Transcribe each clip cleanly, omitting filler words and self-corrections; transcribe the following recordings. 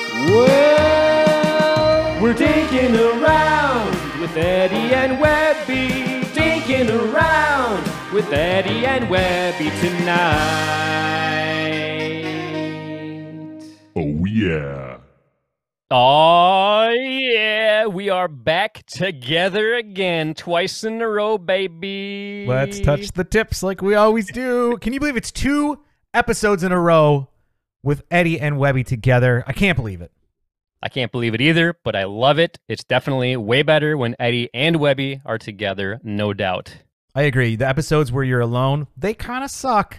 Well, we're dinking around with Eddie and Webby. Dinking around with Eddie and Webby tonight. Oh, yeah. Oh, yeah. We are back together again. Twice in a row, baby. Let's touch the tips like we always do. Can you believe it's 2 episodes in a row with Eddie and Webby together? I can't believe it. I can't believe it either, but I love it. It's definitely way better when Eddie and Webby are together, no doubt. I agree. The episodes where you're alone, they kind of suck.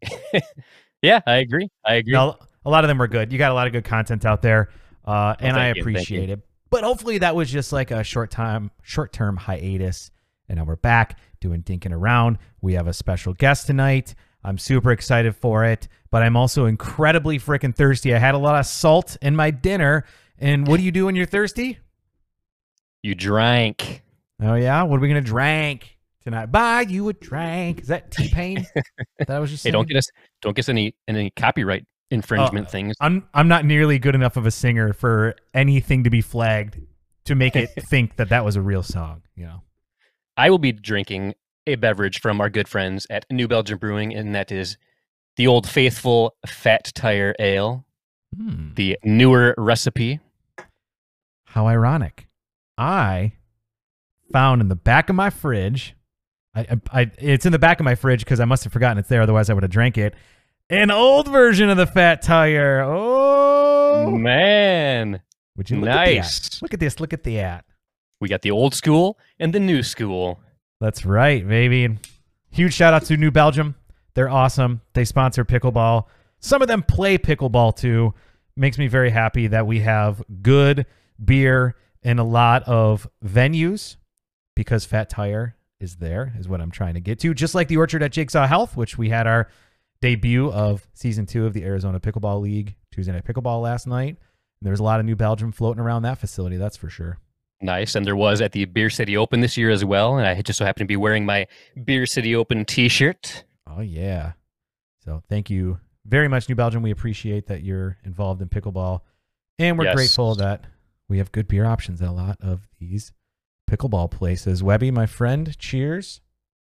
Yeah, I agree. No, a lot of them were good. You got a lot of good content out there, and I appreciate it. But hopefully that was just like a short-term hiatus, and now we're back doing Dinking Around. We have a special guest tonight. I'm super excited for it, but I'm also incredibly freaking thirsty. I had a lot of salt in my dinner, and what do you do when you're thirsty? You drank. Oh, yeah? What are we going to drink tonight? Buy you a drink. Is that T-Pain? That was just Hey, don't get us any copyright infringement things. I'm not nearly good enough of a singer for anything to be flagged to make it think that was a real song, you know. I will be drinking a beverage from our good friends at New Belgium Brewing, and that is the Old Faithful Fat Tire Ale, the newer recipe. How ironic. I found in the back of my fridge, it's in the back of my fridge because I must have forgotten it's there, otherwise I would have drank it, an old version of the Fat Tire. Oh, man. Would you look nice. At look at this. Look at that. We got the old school and the new school. That's right, baby. And huge shout out to New Belgium. They're awesome. They sponsor pickleball. Some of them play pickleball too. Makes me very happy that we have good beer in a lot of venues because Fat Tire is there, is what I'm trying to get to. Just like the Orchard at Jigsaw Health, which we had our debut of season 2 of the Arizona Pickleball League, Tuesday Night Pickleball last night. And there's a lot of New Belgium floating around that facility, that's for sure. Nice. And there was at the Beer City Open this year as well. And I just so happen to be wearing my Beer City Open t-shirt. Oh, yeah. So thank you very much, New Belgium. We appreciate that you're involved in pickleball. And we're grateful that we have good beer options at a lot of these pickleball places. Webby, my friend, cheers.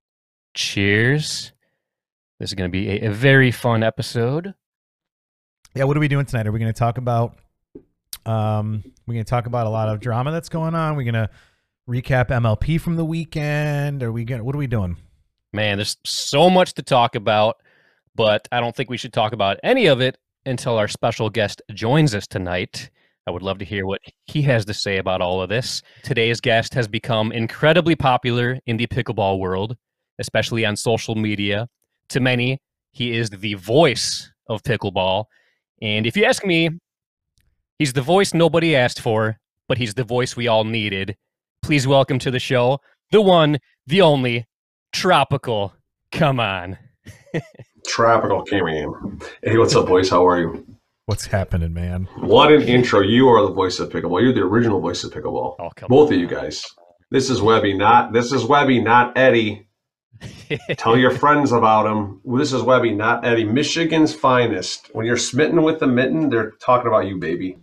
Cheers. This is going to be a very fun episode. Yeah, what are we doing tonight? Are we going to talk about a lot of drama that's going on? We're going to recap MLP from the weekend. What are we doing? Man, there's so much to talk about, but I don't think we should talk about any of it until our special guest joins us tonight. I would love to hear what he has to say about all of this. Today's guest has become incredibly popular in the pickleball world, especially on social media. To many, he is the voice of pickleball. And if you ask me, he's the voice nobody asked for, but he's the voice we all needed. Please welcome to the show, the one, the only, Tropical. Come on. Tropical came in. Hey, what's up, boys? How are you? What's happening, man? What an intro. You are the voice of pickleball. You're the original voice of pickleball. Oh, come Both on. of you guys. This is Webby, not Eddie. Tell your friends about him. This is Webby, not Eddie. Michigan's finest. When you're smitten with the mitten, they're talking about you, baby.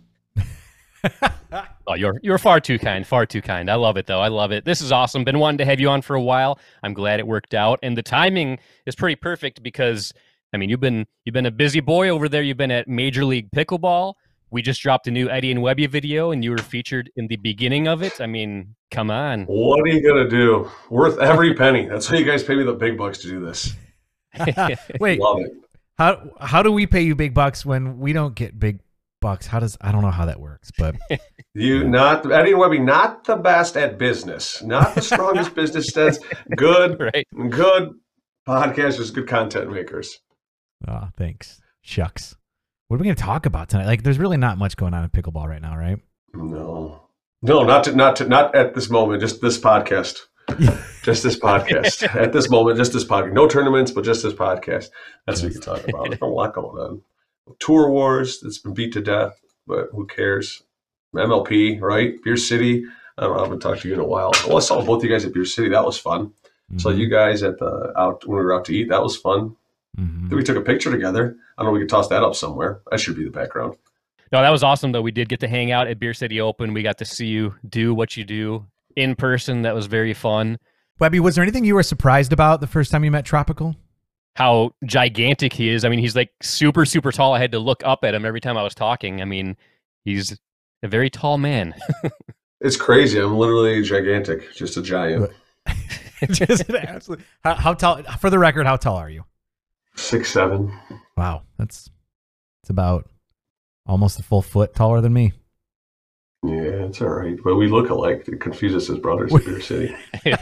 Oh, you're far too kind, far too kind. I love it, though. I love it. This is awesome. Been wanting to have you on for a while. I'm glad it worked out. And the timing is pretty perfect because, I mean, you've been a busy boy over there. You've been at Major League Pickleball. We just dropped a new Eddie and Webby video, and you were featured in the beginning of it. I mean, come on. What are you going to do? Worth every penny. That's why you guys pay me the big bucks to do this. Wait, Love it. how do we pay you big bucks when we don't get big bucks? I don't know how that works, but Eddie and Webby, not the best at business, not the strongest business stats. Good, Right. Good podcasters, good content makers. oh, thanks. Shucks. What are we going to talk about tonight? Like, there's really not much going on in pickleball right now, right? No, not at this moment. Just this podcast. Just this podcast. At this moment, just this podcast. No tournaments, but just this podcast. That's what we can talk about. There's a lot going on. Tour wars that's been beat to death, but who cares? MLP, right? Beer City. I haven't talked to you in a while. Well, I saw both you guys at Beer City. That was fun. Mm-hmm. Saw you guys when we were out to eat. That was fun. Mm-hmm. Then we took a picture together. I don't know. We could toss that up somewhere. That should be the background. No, that was awesome, though. We did get to hang out at Beer City Open. We got to see you do what you do in person. That was very fun. Webby, was there anything you were surprised about the first time you met Tropical? How gigantic he is. I mean, he's like super, super tall. I had to look up at him every time I was talking. I mean, he's a very tall man. It's crazy. I'm literally gigantic, just a giant. Just absolutely. How tall? For the record, how tall are you? 6'7". Wow, it's about almost a full foot taller than me. Yeah, it's all right. But we look alike. It confuses his brothers in Beer City.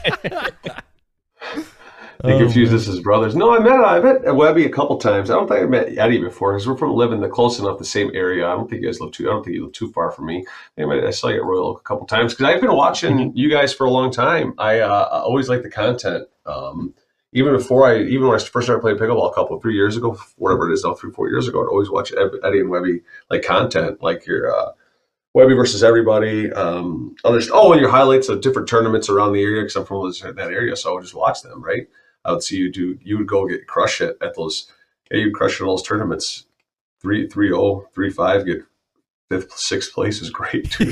They confused us as brothers. No, I met Webby a couple times. I don't think I met Eddie before because we're from living close enough the same area. I don't think you live too far from me. Anyway, I saw you at Royal Oak a couple times because I've been watching you guys for a long time. I always like the content. Even when I first started playing pickleball 3 years ago, whatever it is now, 3-4 years ago, I'd always watch Eddie and Webby like content, like your Webby versus everybody. And your highlights of different tournaments around the area because I'm from that area, so I would just watch them, right? I would see you would go crush it at those. Yeah, you'd crush it at those tournaments. 3-0, 3-5, get 5th, 6th place is great too.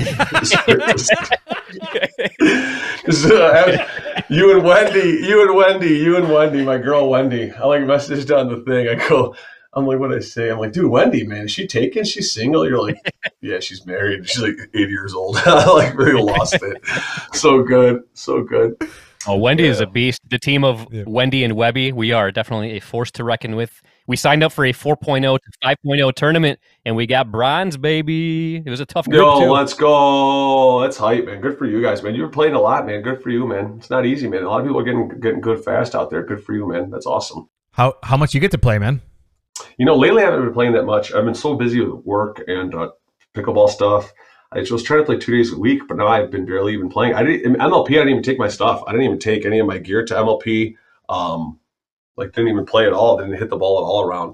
You and Wendy, my girl Wendy. I like messaged on the thing. I'm like, what I say? I'm like, dude, Wendy, man, is she taken? She's single? You're like, yeah, she's married. She's like 80 years old. I like really lost it. So good. Oh, Wendy is a beast. The team of Wendy and Webby, we are definitely a force to reckon with. We signed up for a 4.0 to 5.0 tournament, and we got bronze, baby. It was a tough group, too. Let's go. That's hype, man. Good for you guys, man. You were playing a lot, man. Good for you, man. It's not easy, man. A lot of people are getting good fast out there. Good for you, man. That's awesome. How much you get to play, man? Lately I haven't been playing that much. I've been so busy with work and pickleball stuff. I was trying to play 2 days a week, but now I've been barely even playing. MLP, I didn't even take my stuff. I didn't even take any of my gear to MLP. Didn't even play at all. Didn't hit the ball at all around.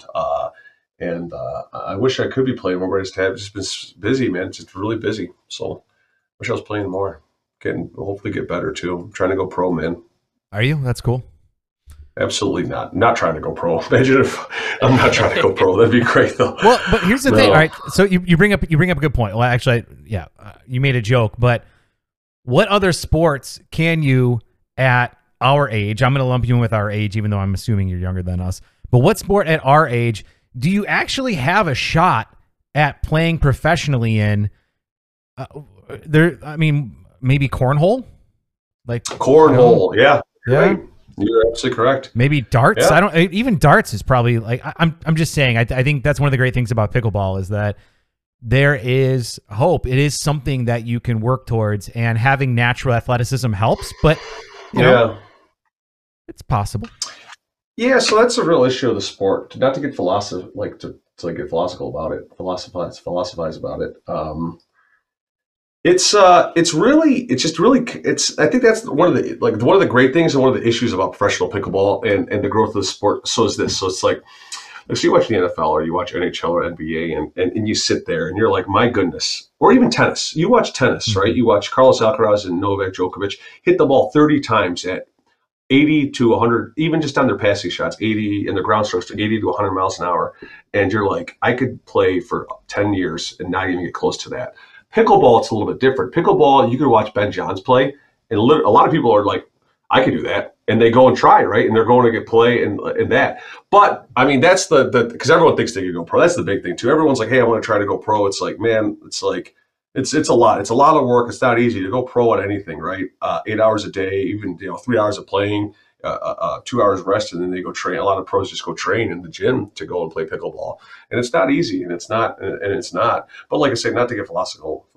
I wish I could be playing more, but I just been busy, man. Just really busy. So I wish I was playing more. Hopefully get better too. I'm trying to go pro, man. Are you? That's cool. Absolutely not. I'm not trying to go pro. Imagine if I'm not trying to go pro. That'd be great, though. Well, but here's the thing. All right, so you bring up a good point. Well, actually, you made a joke, but what other sports can you at our age? I'm going to lump you in with our age, even though I'm assuming you're younger than us. But what sport at our age do you actually have a shot at playing professionally in? Maybe cornhole. Like cornhole, yeah. Right. You're absolutely correct. Maybe darts. Yeah. I don't. Even darts is probably like. I'm just saying. I think that's one of the great things about pickleball is that there is hope. It is something that you can work towards, and having natural athleticism helps. But you know, it's possible. Yeah. So that's a real issue of the sport. Not to get to get philosophical about it. Philosophize about it. I think that's one of the great things and one of the issues about professional pickleball and the growth of the sport. So is this. So it's like you watch the NFL or you watch NHL or NBA and you sit there and you're like, my goodness. Or even tennis. You watch tennis, right? You watch Carlos Alcaraz and Novak Djokovic hit the ball 30 times at 80 to 100, even just on their passing shots, 80 and their ground strokes to 80 to 100 miles an hour. And you're like, I could play for 10 years and not even get close to that. Pickleball, it's a little bit different. Pickleball, you can watch Ben Johns play, and a lot of people are like, I could do that. And they go and try, right? And they're going to get play and that. But, I mean, that's because everyone thinks they can go pro. That's the big thing, too. Everyone's like, hey, I want to try to go pro. It's like, man, it's a lot. It's a lot of work. It's not easy to go pro at anything, right? 8 hours a day, even 3 hours of playing, 2 hours rest, and then they go train. A lot of pros just go train in the gym to go and play pickleball, and it's not easy, and it's not. But like I say, not to get philosophical.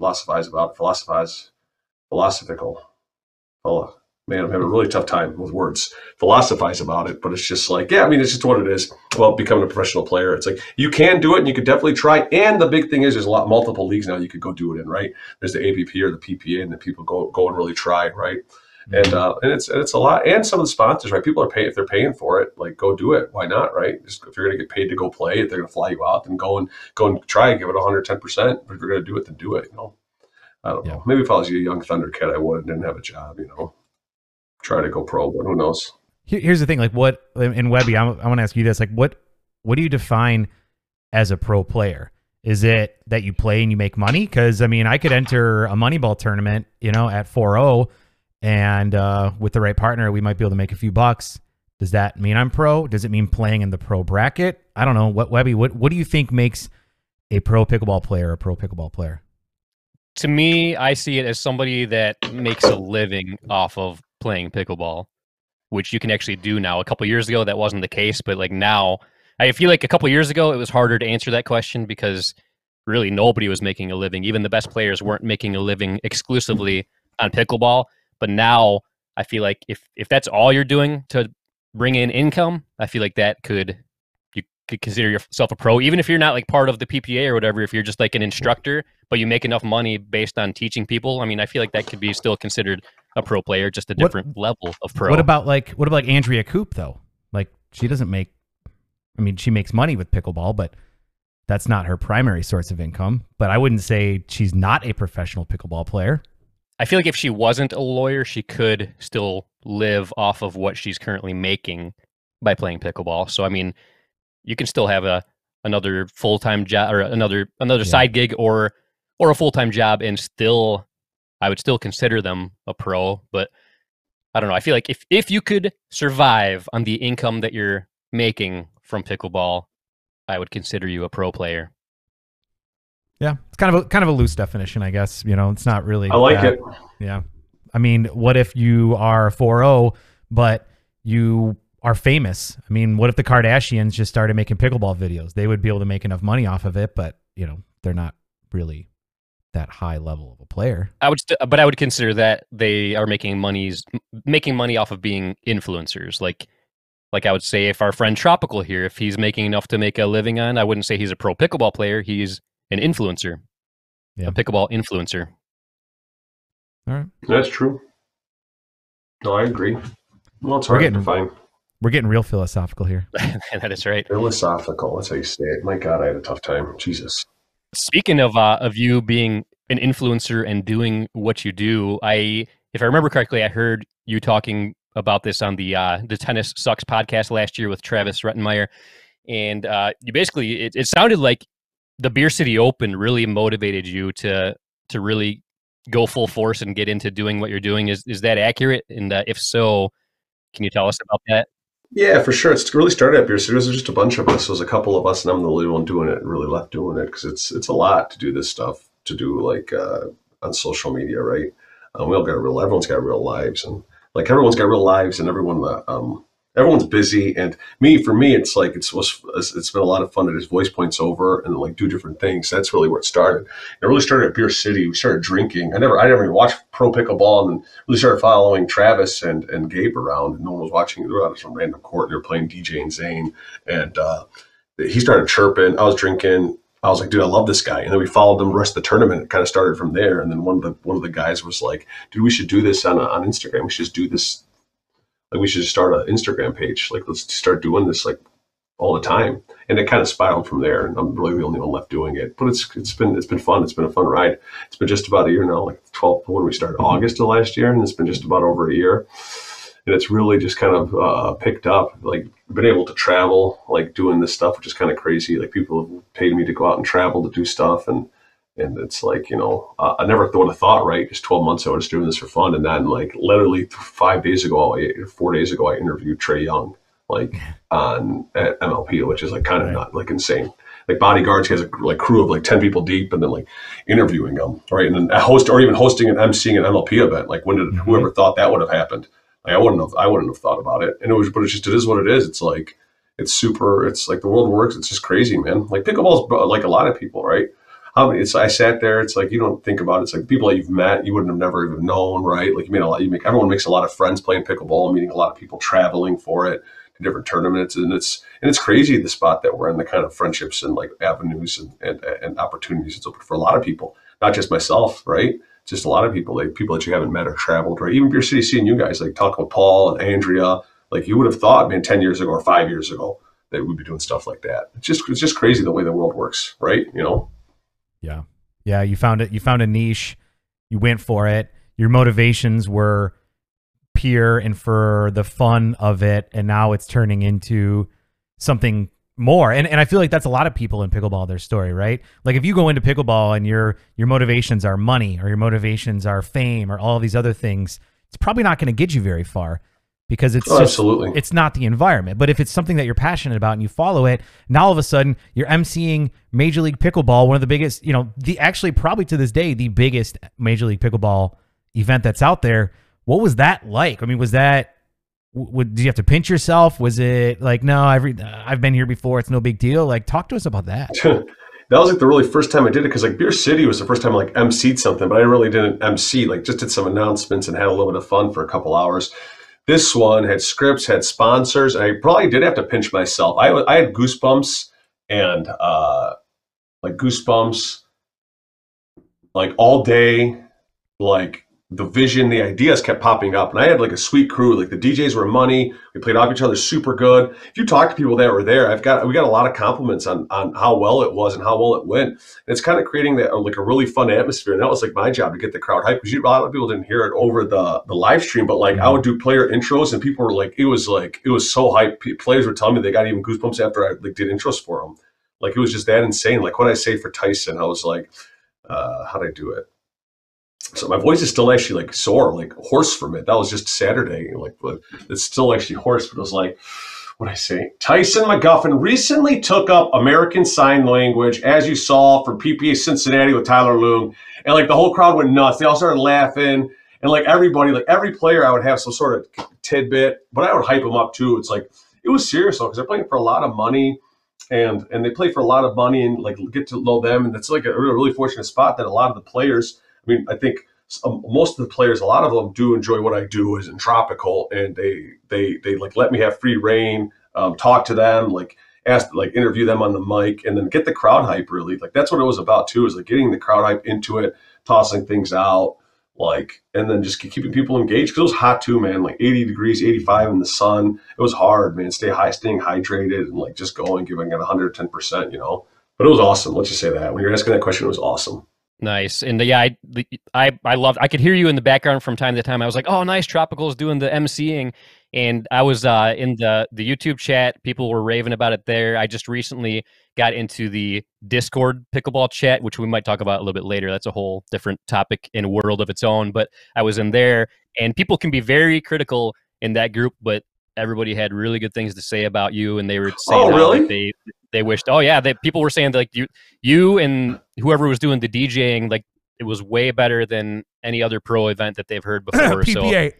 Oh man, I'm having a really tough time with words. Philosophize about it, but it's just like, it's just what it is. Well, becoming a professional player, it's like you can do it, and you could definitely try. And the big thing is, there's multiple leagues now you could go do it in, right? There's the AVP or the PPA, and the people go and really try, right? And it's a lot, and some of the sponsors, right? People are paying if they're paying for it, like go do it. Why not, right? Just if you're going to get paid to go play, if they're going to fly you out, then go and try and give it 110%. But if you're going to do it, then do it. I don't know. Maybe if I was a young Thundercat, I would and didn't have a job. Try to go pro, but who knows? Here's the thing, like in Webby, I want to ask you this: like, what do you define as a pro player? Is it that you play and you make money? Because, I mean, I could enter a Moneyball tournament, you know, at 4-0, and with the right partner, we might be able to make a few bucks. Does that mean I'm pro? Does it mean playing in the pro bracket? I don't know. Webby, what do you think makes a pro pickleball player a pro pickleball player? To me, I see it as somebody that makes a living off of playing pickleball, which you can actually do now. A couple years ago, that wasn't the case, but like now, I feel like a couple years ago, it was harder to answer that question because really nobody was making a living. Even the best players weren't making a living exclusively on pickleball. But now I feel like if that's all you're doing to bring in income, I feel like you could consider yourself a pro, even if you're not like part of the PPA or whatever. If you're just like an instructor, but you make enough money based on teaching people, I mean, I feel like that could be still considered a pro player, just a different level of pro. What about Andrea Koop though? Like she doesn't make. I mean, she makes money with pickleball, but that's not her primary source of income. But I wouldn't say she's not a professional pickleball player. I feel like if she wasn't a lawyer, she could still live off of what she's currently making by playing pickleball. So, I mean, you can still have another full-time job or another side gig or a full-time job, and I would still consider them a pro. But I don't know. I feel like if you could survive on the income that you're making from pickleball, I would consider you a pro player. Yeah, it's kind of a loose definition, I guess. You know, it's not really. I like it. Yeah, I mean, what if you are 4-0, but you are famous? I mean, what if the Kardashians just started making pickleball videos? They would be able to make enough money off of it, but you know, they're not really that high level of a player. But I would consider that they are making money off of being influencers. Like I would say, if our friend Tropical here, if he's making enough to make a living on, I wouldn't say he's a pro pickleball player. He's an influencer, a pickleball influencer. All right, that's true. No, I agree. Well, it's hard to define. We're getting real philosophical here. That is right. Philosophical. That's how you say it. My God, I had a tough time. Jesus. Speaking of you being an influencer and doing what you do, if I remember correctly, I heard you talking about this on the Tennis Sucks podcast last year with Travis Rettenmeyer, and you basically it sounded like the Beer City Open really motivated you to really go full force and get into doing what you're doing. Is that accurate? And if so, can you tell us about that? Yeah, for sure. It's really started at Beer City. There's just a bunch of us. There's a couple of us, and I'm the only one doing it. Really left doing it because it's a lot to do this stuff. To do like on social media, right? Everyone's got real lives, and like everyone's got real lives, and everyone's busy. And for me, it's like it's been a lot of fun to just voice points over and like do different things. That's really where it started. It really started at Beer City. We started drinking. I never even watched pro pickleball, and then really started following Travis and Gabe around. And no one was watching. They were out of some random court, and they were playing DJ and Zane, and he started chirping. I was drinking. I was like, dude, I love this guy. And then we followed them the rest of the tournament. It kind of started from there. And then one of the guys was like, dude, we should do this on Instagram. We should just do this. Like, we should just start an Instagram page. Like, let's start doing this like all the time. And it kind of spiraled from there. And I'm really the only one left doing it. But it's been fun. It's been a fun ride. It's been just about a year now, like when we started, August of last year. And it's been just about over a year. And it's really just kind of picked up, like been able to travel, like doing this stuff, which is kind of crazy. Like people have paid me to go out and travel to do stuff. And it's like, you know, I never would have thought, right? Just 12 months ago, I was doing this for fun. And then like literally 4 days ago, I interviewed Trae Young, like at MLP, which is like kind of not like insane. Like Bodyguards has a like crew of like 10 people deep, and then like interviewing them, right? And then even hosting and emceeing an MLP event. Like whoever thought that would have happened? Like I wouldn't have thought about it. And it is what it is. It's like, it's like the world works. It's just crazy, man. Like pickleball's like a lot of people, right? I sat there. It's like, you don't think about it. It's like people that you've met, you wouldn't have never even known, right? Like everyone makes a lot of friends playing pickleball, meeting a lot of people, traveling for it to different tournaments. And it's crazy the spot that we're in, the kind of friendships and like avenues and opportunities it's open for a lot of people, not just myself, right? Just a lot of people, like people that you haven't met or traveled, right? Even Beer City, seeing you guys, like talking with Paul and Andrea, like you would have thought, man, 10 years ago or 5 years ago that we'd be doing stuff like that. It's just crazy the way the world works, right? You know? Yeah. Yeah. You found it. You found a niche. You went for it. Your motivations were pure and for the fun of it. And now it's turning into something more. And I feel like that's a lot of people in pickleball, their story, right? Like if you go into pickleball and your motivations are money or your motivations are fame or all these other things, it's probably not going to get you very far because it's absolutely. It's not the environment. But if it's something that you're passionate about and you follow it, now all of a sudden you're emceeing Major League Pickleball, one of the biggest, actually probably to this day, the biggest Major League Pickleball event that's out there. What was that like? I mean, was that, did you have to pinch yourself? Was it like, no, I've been here before, it's no big deal? Like, talk to us about that. That was like the really first time I did it, because like Beer City was the first time I like emceed something, but I really didn't MC, like just did some announcements and had a little bit of fun for a couple hours. This one had scripts, had sponsors, and I probably did have to pinch myself. I had goosebumps and like goosebumps like all day, like the vision, the ideas kept popping up, and I had like a sweet crew. Like the DJs were money. We played off each other super good. If you talk to people that were there, we got a lot of compliments on how well it was and how well it went. And it's kind of creating that like a really fun atmosphere. And that was like my job, to get the crowd hyped, because a lot of people didn't hear it over the live stream. But like I would do player intros, and people were like, it was so hyped. Players were telling me they got even goosebumps after I like did intros for them. Like it was just that insane. Like what I say for Tyson, I was like, how'd I do it? So my voice is still actually like sore, like hoarse from it. That was just Saturday. Like it's still actually hoarse, but it was like, what'd I say? Tyson McGuffin recently took up American Sign Language, as you saw from PPA Cincinnati with Tyler Loong. And like the whole crowd went nuts. They all started laughing. And like everybody, like every player, I would have some sort of tidbit, but I would hype them up too. It's like, it was serious though, because they're playing for a lot of money. And they play for a lot of money, and like get to know them. And it's like a really fortunate spot that a lot of the players, I mean, I think most of the players, a lot of them do enjoy what I do is in Tropical, and they like let me have free reign, talk to them, like interview them on the mic, and then get the crowd hype. Really, like that's what it was about too, is like getting the crowd hype into it, tossing things out, like, and then just keeping people engaged, because it was hot too, man. Like 80 degrees, 85 in the sun. It was hard, man. Staying hydrated, and like just going, giving it 110%, But it was awesome. Let's just say that. When you're asking that question, it was awesome. Nice. And yeah, I loved, I could hear you in the background from time to time. I was like, oh, nice, Tropical's doing the emceeing. And I was in the YouTube chat. People were raving about it there. I just recently got into the Discord pickleball chat, which we might talk about a little bit later. That's a whole different topic in a world of its own. But I was in there, and people can be very critical in that group, but everybody had really good things to say about you, and they were saying really? They wished, people were saying that, like you and whoever was doing the DJing, like it was way better than any other pro event that they've heard before. PPA.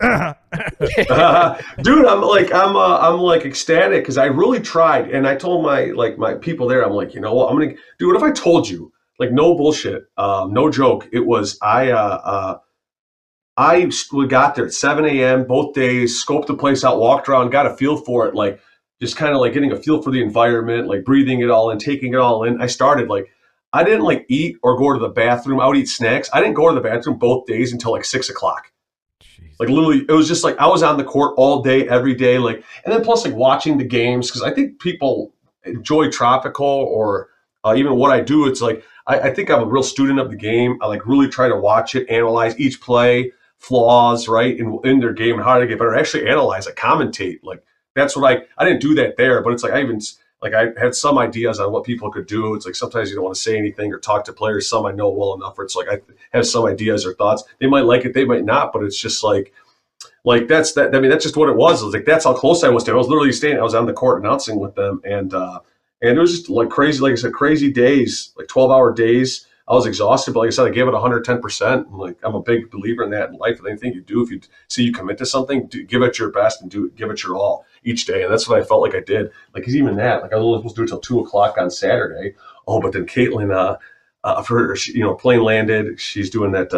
Dude, I'm like ecstatic, because I really tried, and I told my people there, I'm like, you know what, dude, what if I told you, like, no bullshit, no joke, it was I got there at 7 a.m. both days, scoped the place out, walked around, got a feel for it, like just kind of like getting a feel for the environment, like breathing it all in, taking it all in. I started like, I didn't like eat or go to the bathroom. I would eat snacks. I didn't go to the bathroom both days until like 6 o'clock. Like literally, it was just like I was on the court all day, every day. Like, and then plus like watching the games, because I think people enjoy Tropical or even what I do. It's like I think I'm a real student of the game. I like really try to watch it, analyze each play, flaws, right, in their game and how to get better. Actually analyze, like commentate. Like that's what I didn't do that there, but it's like I had some ideas on what people could do. It's like sometimes you don't want to say anything or talk to players. Some I know well enough where it's like I have some ideas or thoughts. They might like it, they might not, but it's just like that's that. I mean, that's just what it was. It was like that's how close I was to it. I was literally I was on the court announcing with them, and it was just like crazy. Like I said, crazy days, like 12-hour days. I was exhausted, but like I said, I gave it 110%. Like I'm a big believer in that in life. Anything you do, if you see you commit to something, give it your best and give it your all each day. And that's what I felt like I did. Like, cause even that, like I was only supposed to do it till 2 o'clock on Saturday. Oh, but then Caitlin, for her, plane landed. She's doing that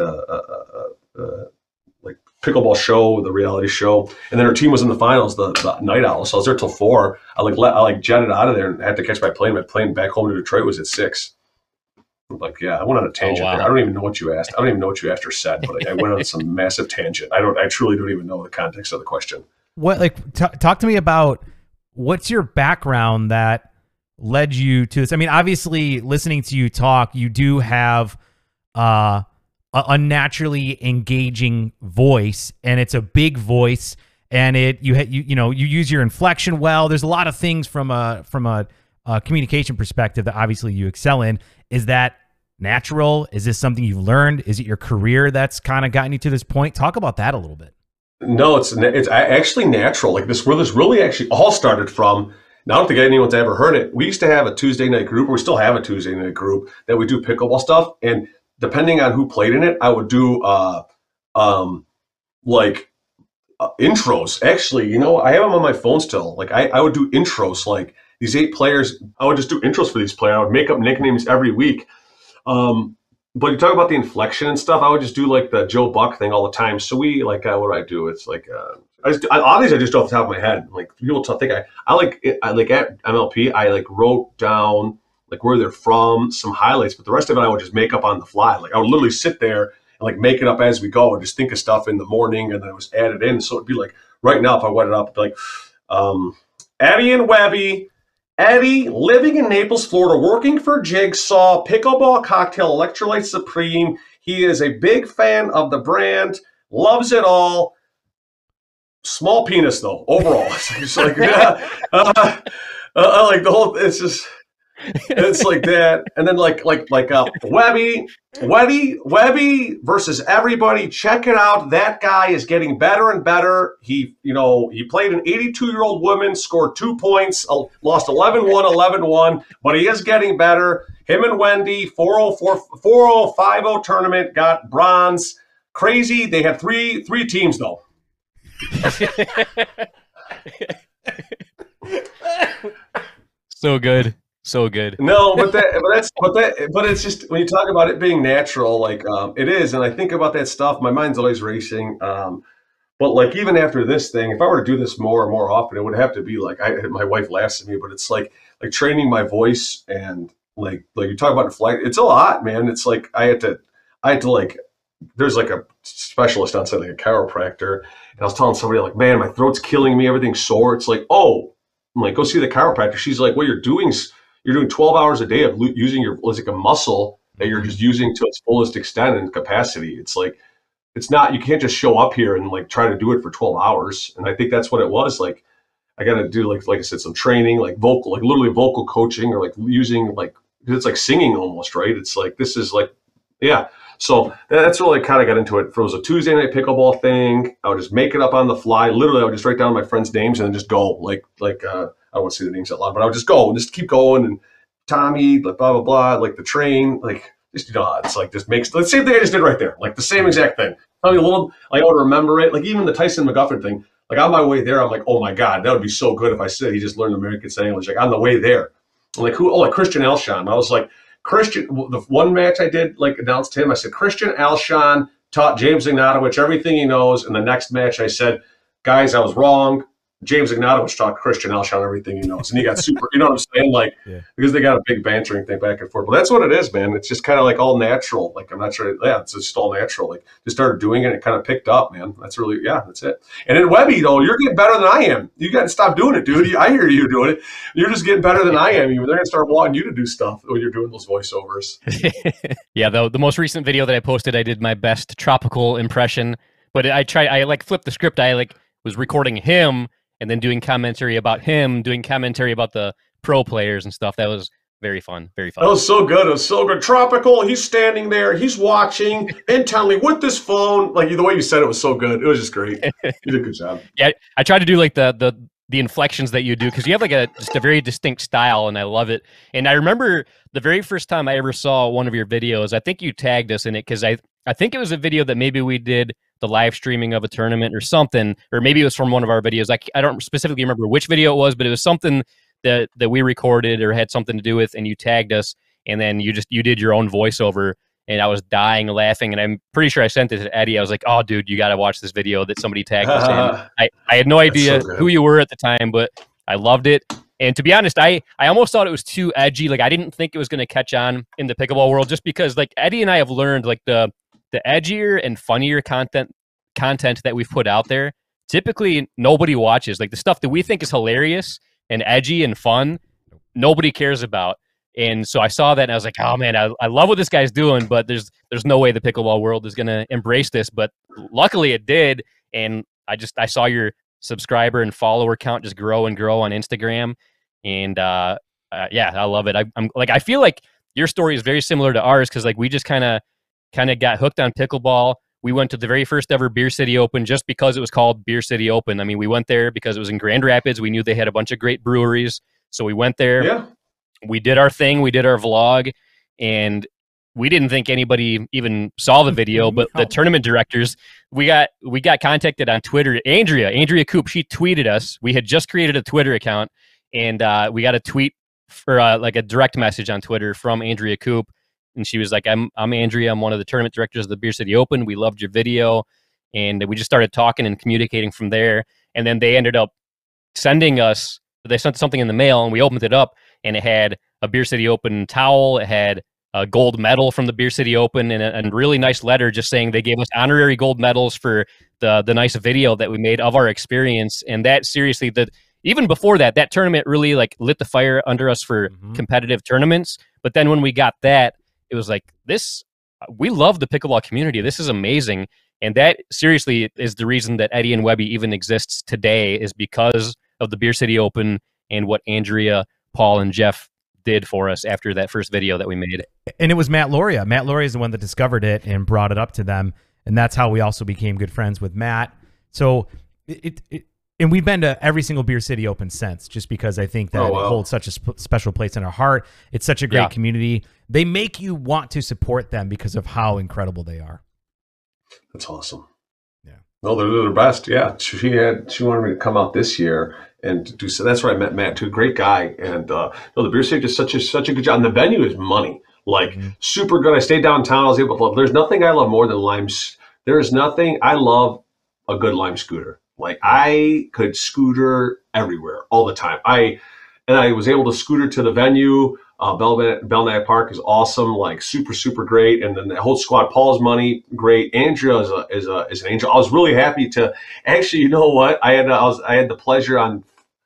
like pickleball show, the reality show, and then her team was in the finals, the Night Owl. So I was there till 4. I jetted out of there and had to catch my plane. My plane back home to Detroit was at 6. Like, yeah, I went on a tangent there. I don't even know what you asked. I don't even know what you asked or said, but I went on some massive tangent. I truly don't even know the context of the question. What, like, talk to me about what's your background that led you to this? I mean, obviously, listening to you talk, you do have a naturally engaging voice, and it's a big voice, and you use your inflection well. There's a lot of things from a communication perspective that obviously you excel in. Is that natural? Is this something you've learned? Is it your career that's kind of gotten you to this point? Talk about that a little bit. No, it's actually natural. Like where this really actually all started from. And I don't think anyone's ever heard it. We used to have a Tuesday night group, or we still have a Tuesday night group that we do pickleball stuff. And depending on who played in it, I would do intros. Actually, I have them on my phone still. Like I would do intros. Like these 8 players, I would just do intros for these players. I would make up nicknames every week. But you talk about the inflection and stuff. I would just do like the Joe Buck thing all the time. So we what do I do? It's like I just do off the top of my head. Like people think I like at MLP. I like wrote down like where they're from, some highlights, but the rest of it I would just make up on the fly. Like I would literally sit there and like make it up as we go and just think of stuff in the morning, and then it was added in. So it'd be like right now if I wet it up, it'd be like Eddie and Webby. Eddie, living in Naples, Florida, working for Jigsaw, Pickleball Cocktail, Electrolyte Supreme. He is a big fan of the brand, loves it all. Small penis, though, overall. It's like, like the whole, it's like that. And then Webby versus everybody. Check it out. That guy is getting better and better. He played an 82-year-old woman, scored 2 points, lost 11-1, 11-1, but he is getting better. Him and Wendy, 4-0-50 tournament, got bronze. Crazy. They had three teams, though. So good. So good. No, but it's just when you talk about it being natural, like it is, and I think about that stuff. My mind's always racing. But like even after this thing, if I were to do this more and more often, it would have to be like my wife laughs at me, but it's like training my voice and like you talk about inflect. It's a lot, man. It's like I had to like. There's like a specialist on site, like a chiropractor, and I was telling somebody like, man, my throat's killing me, everything's sore. It's like, oh, I'm like, go see the chiropractor. She's like, what you're doing 12 hours a day of using it's like a muscle that you're just using to its fullest extent and capacity. It's like, it's not, you can't just show up here and like try to do it for 12 hours. And I think that's what it was. Like, I got to do like I said, some training, like literally vocal coaching, or like using it's like singing almost, right? It's like, this is like, yeah. So that's really kind of got into it. If it was a Tuesday night pickleball thing, I would just make it up on the fly. Literally, I would just write down my friends' names and then just go I don't want to say the names out loud, but I would just go and just keep going. And Tommy, like blah, blah, blah, like the train, like just, it's like just makes the same thing I just did right there. Like the same exact thing. I mean, I would remember it. Like even the Tyson McGuffin thing, like on my way there, I'm like, oh my God, that would be so good if I said he just learned American Sign Language. Like on the way there, I'm like, who? Oh, like Christian Alshon. I was like, the one match I did, like announced him, I said, Christian Alshon taught James Ignatowicz everything he knows. And the next match I said, guys, I was wrong. James Ignatowicz taught Christian Alshon everything he knows. And he got super, you know what I'm saying? Like, yeah. Because they got a big bantering thing back and forth. But that's what it is, man. It's just kind of like all natural. Like, I'm not sure. Yeah, it's just all natural. Like, just started doing it and it kind of picked up, man. That's really, yeah, that's it. And in Webby, though, you're getting better than I am. You got to stop doing it, dude. I hear you doing it. You're just getting better than I am. They're going to start wanting you to do stuff when you're doing those voiceovers. Yeah, though, the most recent video that I posted, I did my best tropical impression. But I flipped the script. I was recording him and then doing commentary about him, doing commentary about the pro players and stuff. That was very fun, very fun. That was so good. It was so good. Tropical, he's standing there, he's watching intently with this phone. Like the way you said it was so good. It was just great. You did a good job. Yeah, I tried to do like the inflections that you do, because you have like just a very distinct style, and I love it. And I remember the very first time I ever saw one of your videos, I think you tagged us in it, because I think it was a video that maybe we did the live streaming of a tournament or something, or maybe it was from one of our videos. I don't specifically remember which video it was, but it was something that we recorded or had something to do with, and you tagged us, and then you did your own voiceover, and I was dying laughing, and I'm pretty sure I sent it to Eddie. I was like, oh, dude, you got to watch this video that somebody tagged us in. I had no idea who you were at the time, but I loved it. And to be honest, I almost thought it was too edgy. Like, I didn't think it was going to catch on in the pickleball world, just because like Eddie and I have learned like the edgier and funnier content that we've put out there, typically nobody watches. Like the stuff that we think is hilarious and edgy and fun, nobody cares about. And so I saw that and I was like, oh man, I love what this guy's doing, but there's no way the pickleball world is going to embrace this. But luckily it did. And I saw your subscriber and follower count just grow and grow on Instagram. And yeah, I love it. I'm like, I feel like your story is very similar to ours, because like we just kind of got hooked on pickleball. We went to the very first ever Beer City Open just because it was called Beer City Open. I mean, we went there because it was in Grand Rapids. We knew they had a bunch of great breweries, so we went there. Yeah. We did our thing. We did our vlog, and we didn't think anybody even saw the video, but the tournament directors, we got contacted on Twitter. Andrea Coop, she tweeted us. We had just created a Twitter account, and we got a tweet for like a direct message on Twitter from Andrea Coop. And she was like, I'm Andrea. I'm one of the tournament directors of the Beer City Open. We loved your video. And we just started talking and communicating from there. And then they ended up they sent something in the mail, and we opened it up, and it had a Beer City Open towel. It had a gold medal from the Beer City Open, and a really nice letter just saying they gave us honorary gold medals for the nice video that we made of our experience. And that, seriously, even before that tournament really like lit the fire under us for competitive tournaments. But then when we got that, it was like, we love the pickleball community. This is amazing. And that seriously is the reason that Eddie and Webby even exists today, is because of the Beer City Open and what Andrea, Paul, and Jeff did for us after that first video that we made. And it was Matt Loria. Matt Loria is the one that discovered it and brought it up to them. And that's how we also became good friends with Matt. So and we've been to every single Beer City Open since, just because I think that it holds such a special place in our heart. It's such a great community. They make you want to support them because of how incredible they are. That's awesome. Yeah. No, they're the best. Yeah. She wanted me to come out this year and do so. That's where I met Matt too. Great guy. And the Beer City does such a good job. And the venue is money. Like super good. I stayed downtown. I was able to there's nothing I love more than limes. There's nothing I love a good lime scooter. Like I could scooter everywhere all the time. I was able to scooter to the venue. Belknap Park is awesome, like super, super great. And then the whole squad, Paul's money, great. Andrea is an angel. I was really happy to actually, you know what? I had the pleasure on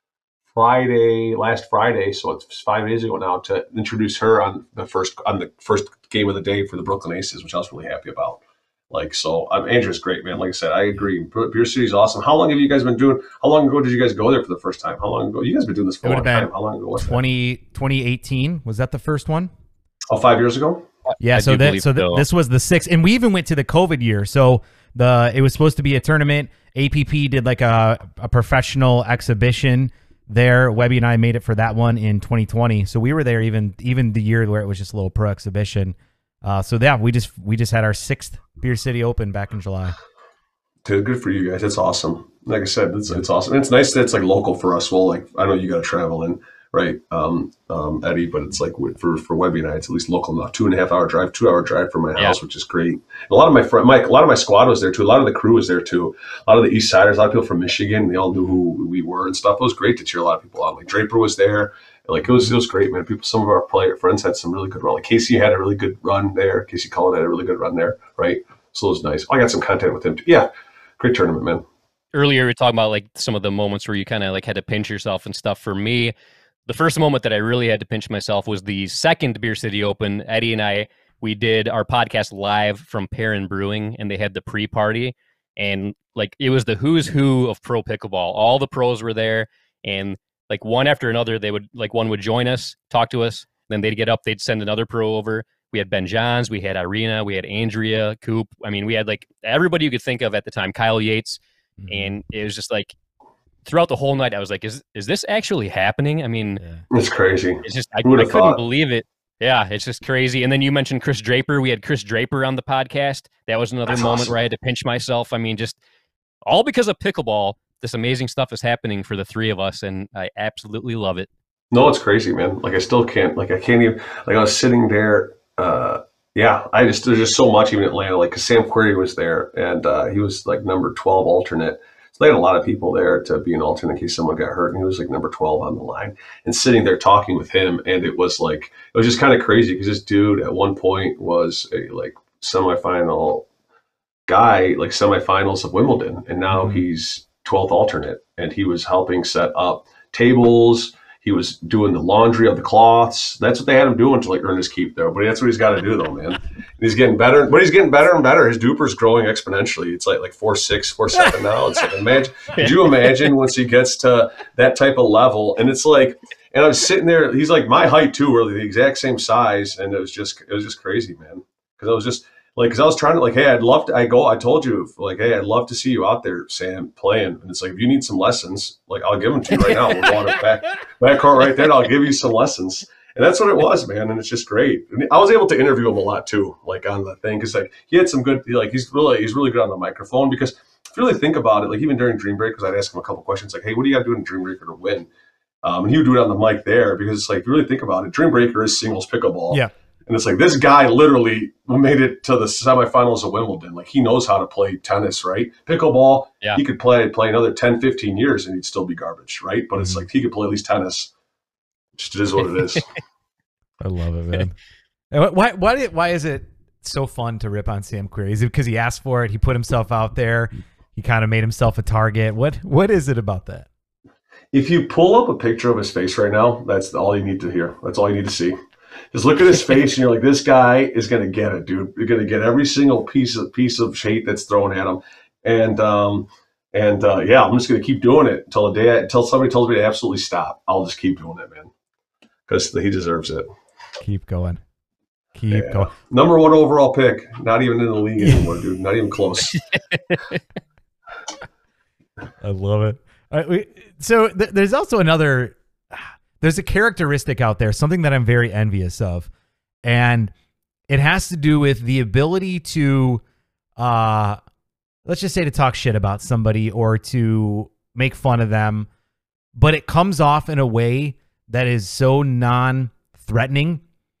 last Friday, so it's 5 days ago now, to introduce her on the first game of the day for the Brooklyn Aces, which I was really happy about. Like, so Andrew's great, man. Like I said, I agree. Beer City's awesome. How long have you guys been doing? How long ago did you guys go there for the first time? How long ago? You guys been doing this for a long time. How long ago was 2018? Was that the first one? Oh, 5 years ago? Yeah. This was the 6th, and we even went to the COVID year. So it was supposed to be a tournament. APP did like a professional exhibition there. Webby and I made it for that one in 2020. So we were there even the year where it was just a little pro exhibition. So yeah, we just had our 6th Beer City Open back in July. Dude, good for you guys. It's awesome. Like I said, it's awesome. It's nice that it's like local for us. Well, like I know you got to travel in, right, Eddie, but it's like for Webby and I, it's at least local enough. 2.5 hour drive, 2 hour drive from my house, which is great. And a lot of a lot of my squad was there too. A lot of the crew was there too. A lot of the East Siders, a lot of people from Michigan. They all knew who we were and stuff. It was great to cheer a lot of people on. Like Draper was there. Like it was great, man. Some of our friends had some really good run. Like Casey had a really good run there. Casey Cullen had a really good run there, right? So it was nice. I got some content with him too. Yeah, great tournament, man. Earlier we were talking about like some of the moments where you kind of like had to pinch yourself and stuff. For me, the first moment that I really had to pinch myself was the second Beer City Open. Eddie and we did our podcast live from Perrin Brewing, and they had the pre-party, and like it was the who's who of pro pickleball. All the pros were there, and like one after another, one would join us, talk to us, then they'd get up, they'd send another pro over. We had Ben Johns, we had Irina, we had Andrea Coop. I mean, we had like everybody you could think of at the time, Kyle Yates. And it was just like throughout the whole night, I was like, is this actually happening? I mean, it's crazy. It's just, I couldn't believe it. Yeah, it's just crazy. And then you mentioned Chris Draper. We had Chris Draper on the podcast. That was another moment where I had to pinch myself. I mean, just all because of pickleball. This amazing stuff is happening for the three of us, and I absolutely love it. No, it's crazy, man. Like I still can't, like I can't even, like I was sitting there, there's just so much even in Atlanta, like 'cause Sam Query was there, and he was like number 12 alternate. So they had a lot of people there to be an alternate in case someone got hurt, and he was like number 12 on the line, and sitting there talking with him. And it was just kind of crazy because this dude at one point was a like semifinal guy, like semifinals of Wimbledon, and now he's 12th alternate, and he was helping set up tables. He was doing the laundry of the cloths. That's what they had him doing to like earn his keep there. But that's what he's got to do though, man. And he's getting better, but he's getting better and better. His duper's growing exponentially. It's like 4'6", 4'7" now. It's like, imagine, could you imagine once he gets to that type of level? And it's like, and I was sitting there, he's like my height too, we're the exact same size. And it was just crazy, man. Cause I was just like, cause I was trying to like, hey, I told you like, hey, I'd love to see you out there, Sam, playing. And it's like, if you need some lessons, like I'll give them to you right now. We're going back court right there. I'll give you some lessons. And that's what it was, man. And it's just great. And I was able to interview him a lot too, like on the thing. Cause like he had some good, like he's really good on the microphone because if you really think about it, like even during Dream Break, cause I'd ask him a couple questions like, hey, what do you got to do in Dream Breaker to win? And he would do it on the mic there because it's like, if you really think about it, Dream Breaker is singles pickleball. Yeah. And it's like, this guy literally made it to the semifinals of Wimbledon. Like he knows how to play tennis, right? Pickleball, he could play another 10, 15 years and he'd still be garbage, right? But it's like, he could play at least tennis. It just is what it is. I love it, man. Why is it so fun to rip on Sam Querrey? Is it because he asked for it? He put himself out there. He kind of made himself a target. What is it about that? If you pull up a picture of his face right now, that's all you need to hear. That's all you need to see. Just look at his face, and you're like, this guy is going to get it, dude. You're going to get every single piece of hate that's thrown at him. And yeah, I'm just going to keep doing it until somebody tells me to absolutely stop. I'll just keep doing it, man, because he deserves it. Keep going. Keep going. Number 1 overall pick. Not even in the league anymore, dude. Not even close. I love it. So there's also there's a characteristic out there, something that I'm very envious of, and it has to do with the ability to, let's just say, to talk shit about somebody or to make fun of them, but it comes off in a way that is so non-threatening,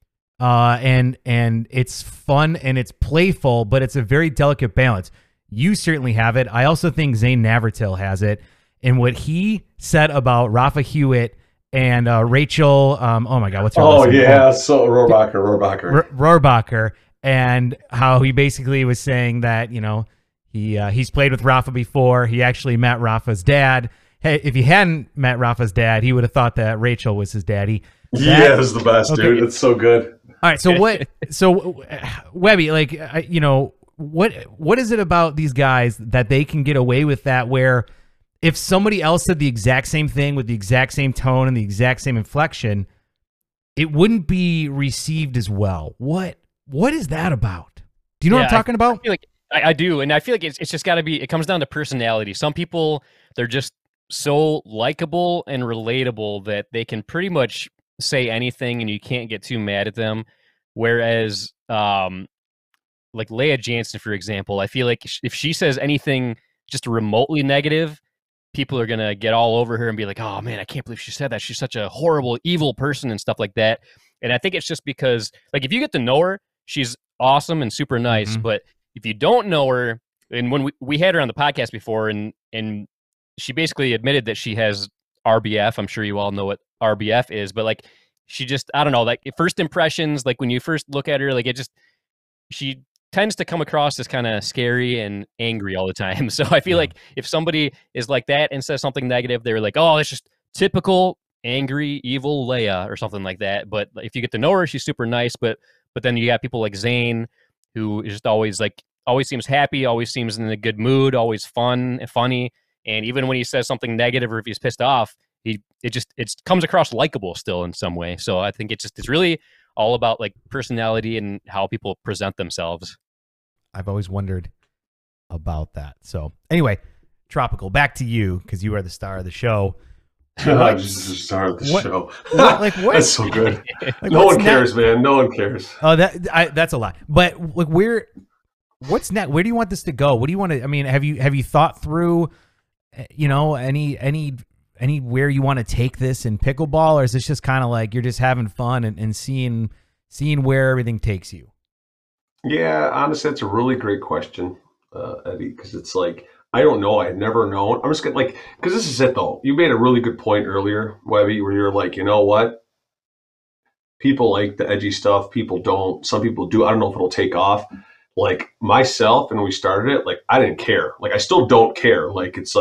and it's fun and it's playful, but it's a very delicate balance. You certainly have it. I also think Zane Navratil has it. And what he said about Rafa Hewitt and Rachel, oh my God, what's her last name? Yeah, so Rohrbacher, and how he basically was saying that, you know, he's played with Rafa before. He actually met Rafa's dad. Hey, if he hadn't met Rafa's dad, he would have thought that Rachel was his daddy. Yeah, it's the best, dude. It's so good. All right, so Webby, like, you know, what is it about these guys that they can get away with that, where if somebody else said the exact same thing with the exact same tone and the exact same inflection, it wouldn't be received as well? What is that about? Do you know what I'm talking about? I feel like I do, and I feel like it's just got to be. It comes down to personality. Some people, they're just so likable and relatable that they can pretty much say anything, and you can't get too mad at them. Whereas, like Leah Jansen, for example, I feel like if she says anything just remotely negative, people are going to get all over her and be like, oh man, I can't believe she said that. She's such a horrible, evil person and stuff like that. And I think it's just because, like, if you get to know her, she's awesome and super nice. Mm-hmm. But if you don't know her, and when we had her on the podcast before, and she basically admitted that she has RBF. I'm sure you all know what RBF is, but like, she just, I don't know, like first impressions, like when you first look at her, like she tends to come across as kind of scary and angry all the time. So I feel like if somebody is like that and says something negative, they're like, oh, it's just typical angry, evil Leah or something like that. But if you get to know her, she's super nice. But then you got people like Zane, who is just always seems happy, always seems in a good mood, always fun and funny. And even when he says something negative or if he's pissed off, it comes across likable still in some way. So I think it's really all about like personality and how people present themselves. I've always wondered about that. So anyway, Tropical, back to you, because you are the star of the show. I'm just the star of the show. What? That's so good. Like, no one cares, man. No one cares. Oh, that's a lot. But like, what's next? Where do you want this to go? What do you want to? I mean, have you thought through, you know, anywhere you want to take this in pickleball, or is this just kind of like you're just having fun and seeing where everything takes you? Yeah, honestly, that's a really great question, Eddie, because it's like, I don't know. I had never known. I'm just going to like, because this is it though. You made a really good point earlier, Webby, where you're like, you know what? People like the edgy stuff. People don't. Some people do. I don't know if it'll take off. Like myself, and we started it, like I didn't care. Like I still don't care. Like it's like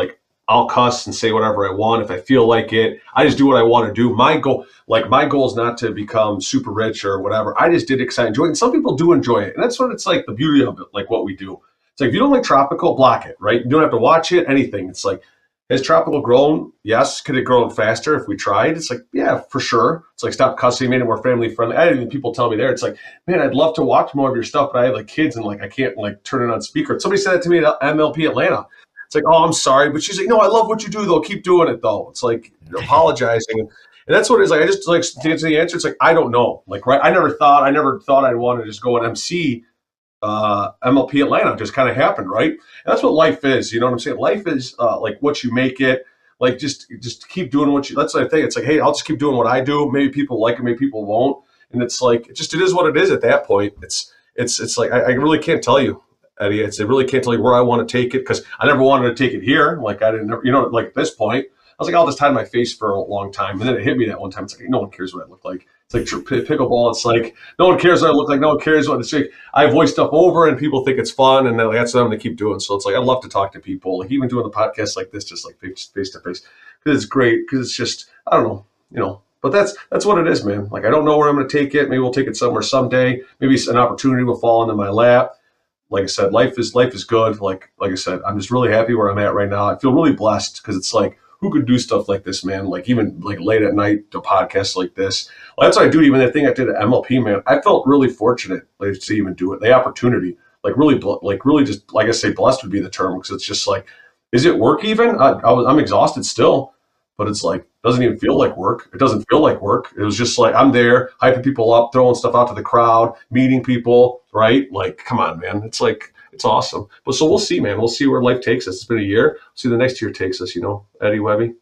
I'll cuss and say whatever I want if I feel like it. I just do what I want to do. My goal is not to become super rich or whatever. I just did it because I enjoy it. And some people do enjoy it. And that's what it's like, the beauty of it, like what we do. It's like, if you don't like tropical, block it, right? You don't have to watch it, anything. It's like, has tropical grown? Yes. Could it grow faster if we tried? It's like, yeah, for sure. It's like, stop cussing, made it more family friendly. I had even people tell me there, it's like, man, I'd love to watch more of your stuff, but I have like kids and like I can't like turn it on speaker. Somebody said that to me at MLP Atlanta. It's like, oh, I'm sorry. But she's like, no, I love what you do, though. Keep doing it, though. It's like, you're apologizing. And that's what it is. Like, I just, like, to answer the answer, it's like, I don't know. Like, right, I never thought I'd want to just go and MC MLP Atlanta. It just kind of happened, right? And that's what life is. You know what I'm saying? Life is like what you make it. Like, just keep doing what you, that's what I think. It's like, hey, I'll just keep doing what I do. Maybe people like it, maybe people won't. And it's like, it is what it is at that point. It's like, I really can't tell you, Eddie. I really can't tell you where I want to take it, because I never wanted to take it here. Like, I didn't, you know, like at this point, I was like, I'll just hide my face for a long time. And then it hit me that one time. It's like, no one cares what I look like. It's like pickleball. It's like, no one cares what I look like. No one cares what it's like. I voice stuff over and people think it's fun. And then that's what I'm going to keep doing. So it's like, I love to talk to people, like even doing the podcast like this, just like face to face, because it's great. Because it's just, I don't know, you know, but that's what it is, man. Like, I don't know where I'm going to take it. Maybe we'll take it somewhere someday. Maybe an opportunity will fall into my lap. Like I said, life is good. Like I said, I'm just really happy where I'm at right now. I feel really blessed, because it's like, who could do stuff like this, man? Like, even like late at night, to podcasts like this. Well, that's what I do. Even the thing I did at MLP, man, I felt really fortunate, like, to even do it. The opportunity, like really just, like I say, blessed would be the term, because it's just like, is it work even? I'm exhausted still, but it's like, doesn't even feel like work. It doesn't feel like work. It was just like, I'm there hyping people up, throwing stuff out to the crowd, meeting people, right? Like, come on, man. It's like, it's awesome. But so we'll see, man. We'll see where life takes us. It's been a year. We'll see the next year takes us, you know, Eddie Webby.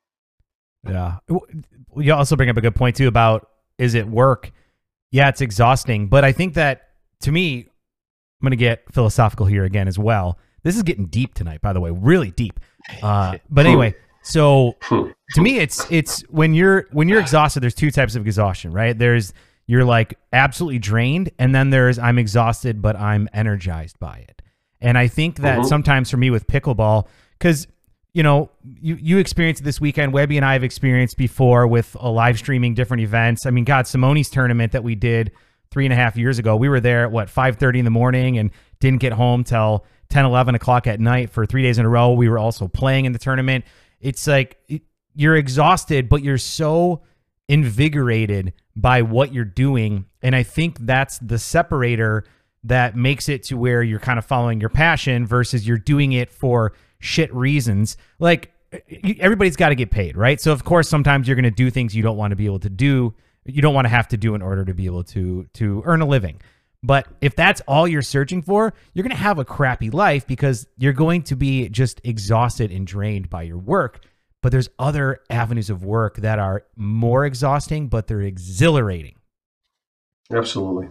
Yeah. You also bring up a good point too about, is it work? Yeah, it's exhausting. But I think that, to me, I'm going to get philosophical here again as well. This is getting deep tonight, by the way, really deep. But anyway, so to me, it's when you're exhausted, there's two types of exhaustion, right? There's, you're like absolutely drained, and then there's, I'm exhausted, but I'm energized by it. And I think that sometimes for me with pickleball, because, you know, you experienced this weekend, Webby and I have experienced before with live streaming different events. I mean, God, Simone's tournament that we did 3.5 years ago, we were there at 5:30 in the morning and didn't get home till 10, 11 o'clock at night for 3 days in a row. We were also playing in the tournament. It's like, you're exhausted, but you're so invigorated by what you're doing. And I think that's the separator that makes it to where you're kind of following your passion versus you're doing it for shit reasons. Like, everybody's got to get paid, right? So of course, sometimes you're going to do things you don't want to be able to do. You don't want to have to do in order to be able to earn a living. But if that's all you're searching for, you're going to have a crappy life, because you're going to be just exhausted and drained by your work. But there's other avenues of work that are more exhausting, but they're exhilarating. Absolutely.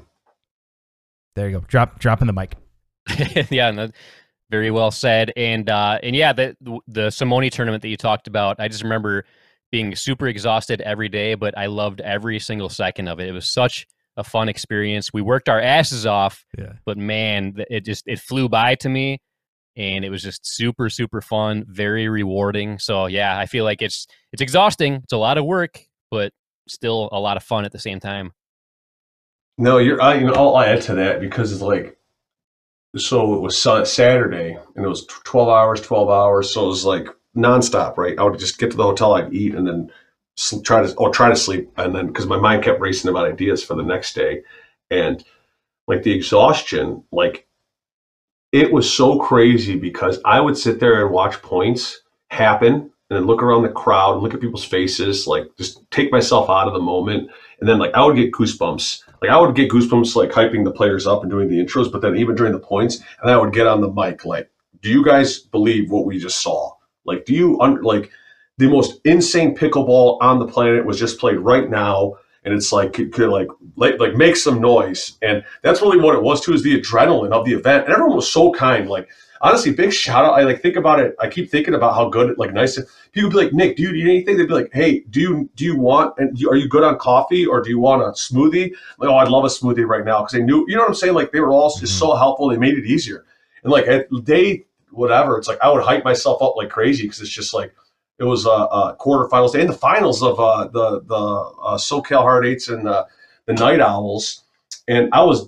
There you go. Dropping the mic. Yeah, very well said. And yeah, the Simone tournament that you talked about, I just remember being super exhausted every day, but I loved every single second of it. It was such a fun experience. We worked our asses off, but man, it flew by to me. And it was just super, super fun, very rewarding. So yeah, I feel like it's exhausting. It's a lot of work, but still a lot of fun at the same time. No, I'll add to that, because it's like, so it was Saturday and it was 12 hours. So it was like nonstop, right? I would just get to the hotel, I'd eat, and then try to sleep. And then, because my mind kept racing about ideas for the next day. And like the exhaustion, like, it was so crazy, because I would sit there and watch points happen and then look around the crowd and look at people's faces, like just take myself out of the moment. And then like I would get goosebumps. Like I would get goosebumps, like hyping the players up and doing the intros, but then even during the points, and I would get on the mic, like, do you guys believe what we just saw? Like, do you, like, the most insane pickleball on the planet was just played right now. And it's like, it could like make some noise. And that's really what it was too, is the adrenaline of the event. And everyone was so kind. Like, honestly, big shout out. I like think about it. I keep thinking about how good, like nice. People be like, Nick, do you need anything? They'd be like, hey, do you want, and are you good on coffee, or do you want a smoothie? Like, oh, I'd love a smoothie right now. Cause they knew, you know what I'm saying? Like, they were all just so helpful. They made it easier. And like day whatever. It's like I would hype myself up like crazy because it's just like it was quarterfinals and the finals of the SoCal Hard Eights and the Night Owls, and I was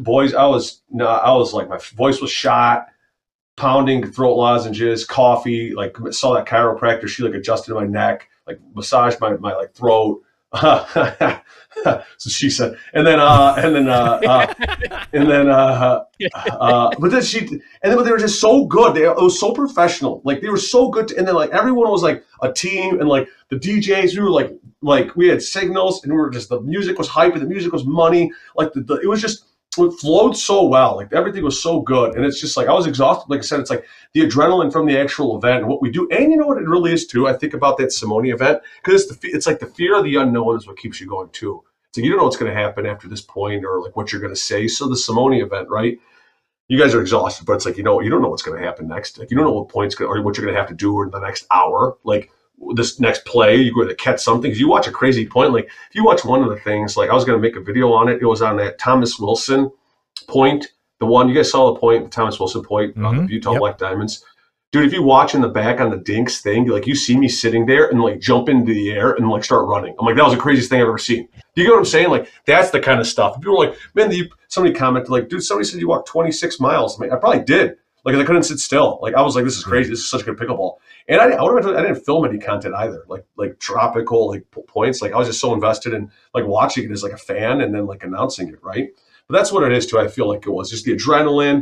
like my voice was shot, pounding throat lozenges, coffee. Like saw that chiropractor, she like adjusted my neck, like massaged my like throat. So she said, but they were just so good. It was so professional. Like they were so good. And then like everyone was like a team, and like the DJs, we were like we had signals, and we were just, the music was hype, and the music was money. Like it was just, it flowed so well. Like everything was so good. And it's just like, I was exhausted. Like I said, it's like the adrenaline from the actual event and what we do. And you know what it really is too? I think about that Simone event, because it's like the fear of the unknown is what keeps you going too. So you don't know what's going to happen after this point, or like what you're going to say. So the Simone event, right? You guys are exhausted, but it's like, you don't know what's going to happen next. Like you don't know what point's going, or what you're going to have to do in the next hour. Like this next play, you're going to catch something. Because you watch a crazy point. Like if you watch one of the things, like I was going to make a video on it. It was on that Thomas Wilson point. The one you guys saw, the point, the Thomas Wilson point on the Utah Black Diamonds. Dude, if you watch in the back on the Dinks thing, like you see me sitting there and like jump into the air and like start running. I'm like, that was the craziest thing I've ever seen. Do you get what I'm saying? Like that's the kind of stuff. People were like, man, somebody commented like, dude, somebody said you walked 26 miles. I mean, I probably did. Like I couldn't sit still. Like I was like, this is crazy. This is such good pickleball. And I didn't film any content either. Like tropical like points. Like I was just so invested in like watching it as like a fan and then like announcing it, right? But that's what it is too. I feel like it was just the adrenaline.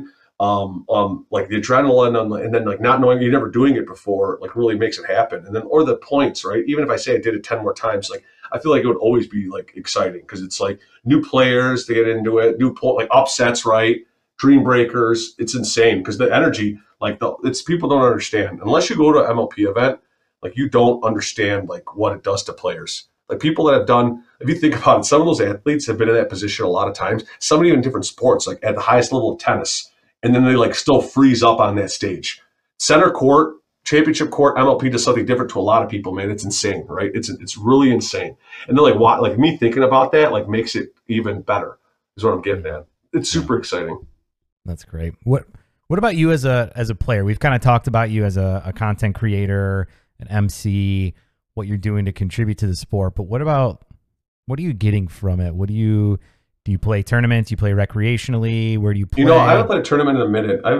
Like the adrenaline and then like not knowing you're never doing it before, like really makes it happen. And then, or the points, right? Even if I say I did it 10 more times, like I feel like it would always be like exciting because it's like new players to get into it, like upsets, right? Dream breakers. It's insane because the energy, like it's people don't understand unless you go to an MLP event, like you don't understand like what it does to players. Like people that have done, if you think about it, some of those athletes have been in that position a lot of times, some even in different sports, like at the highest level of tennis. And then they like still freeze up on that stage. Center court, championship court, MLP does something different to a lot of people, man. It's insane, right? It's really insane. And then like me thinking about that like makes it even better is what I'm getting at. It's super exciting. That's great. What about you as a player? We've kind of talked about you as a content creator, an MC, what you're doing to contribute to the sport. But what are you getting from it? Do you play tournaments? Do you play recreationally? Where do you play? You know, I haven't played a tournament in a minute. I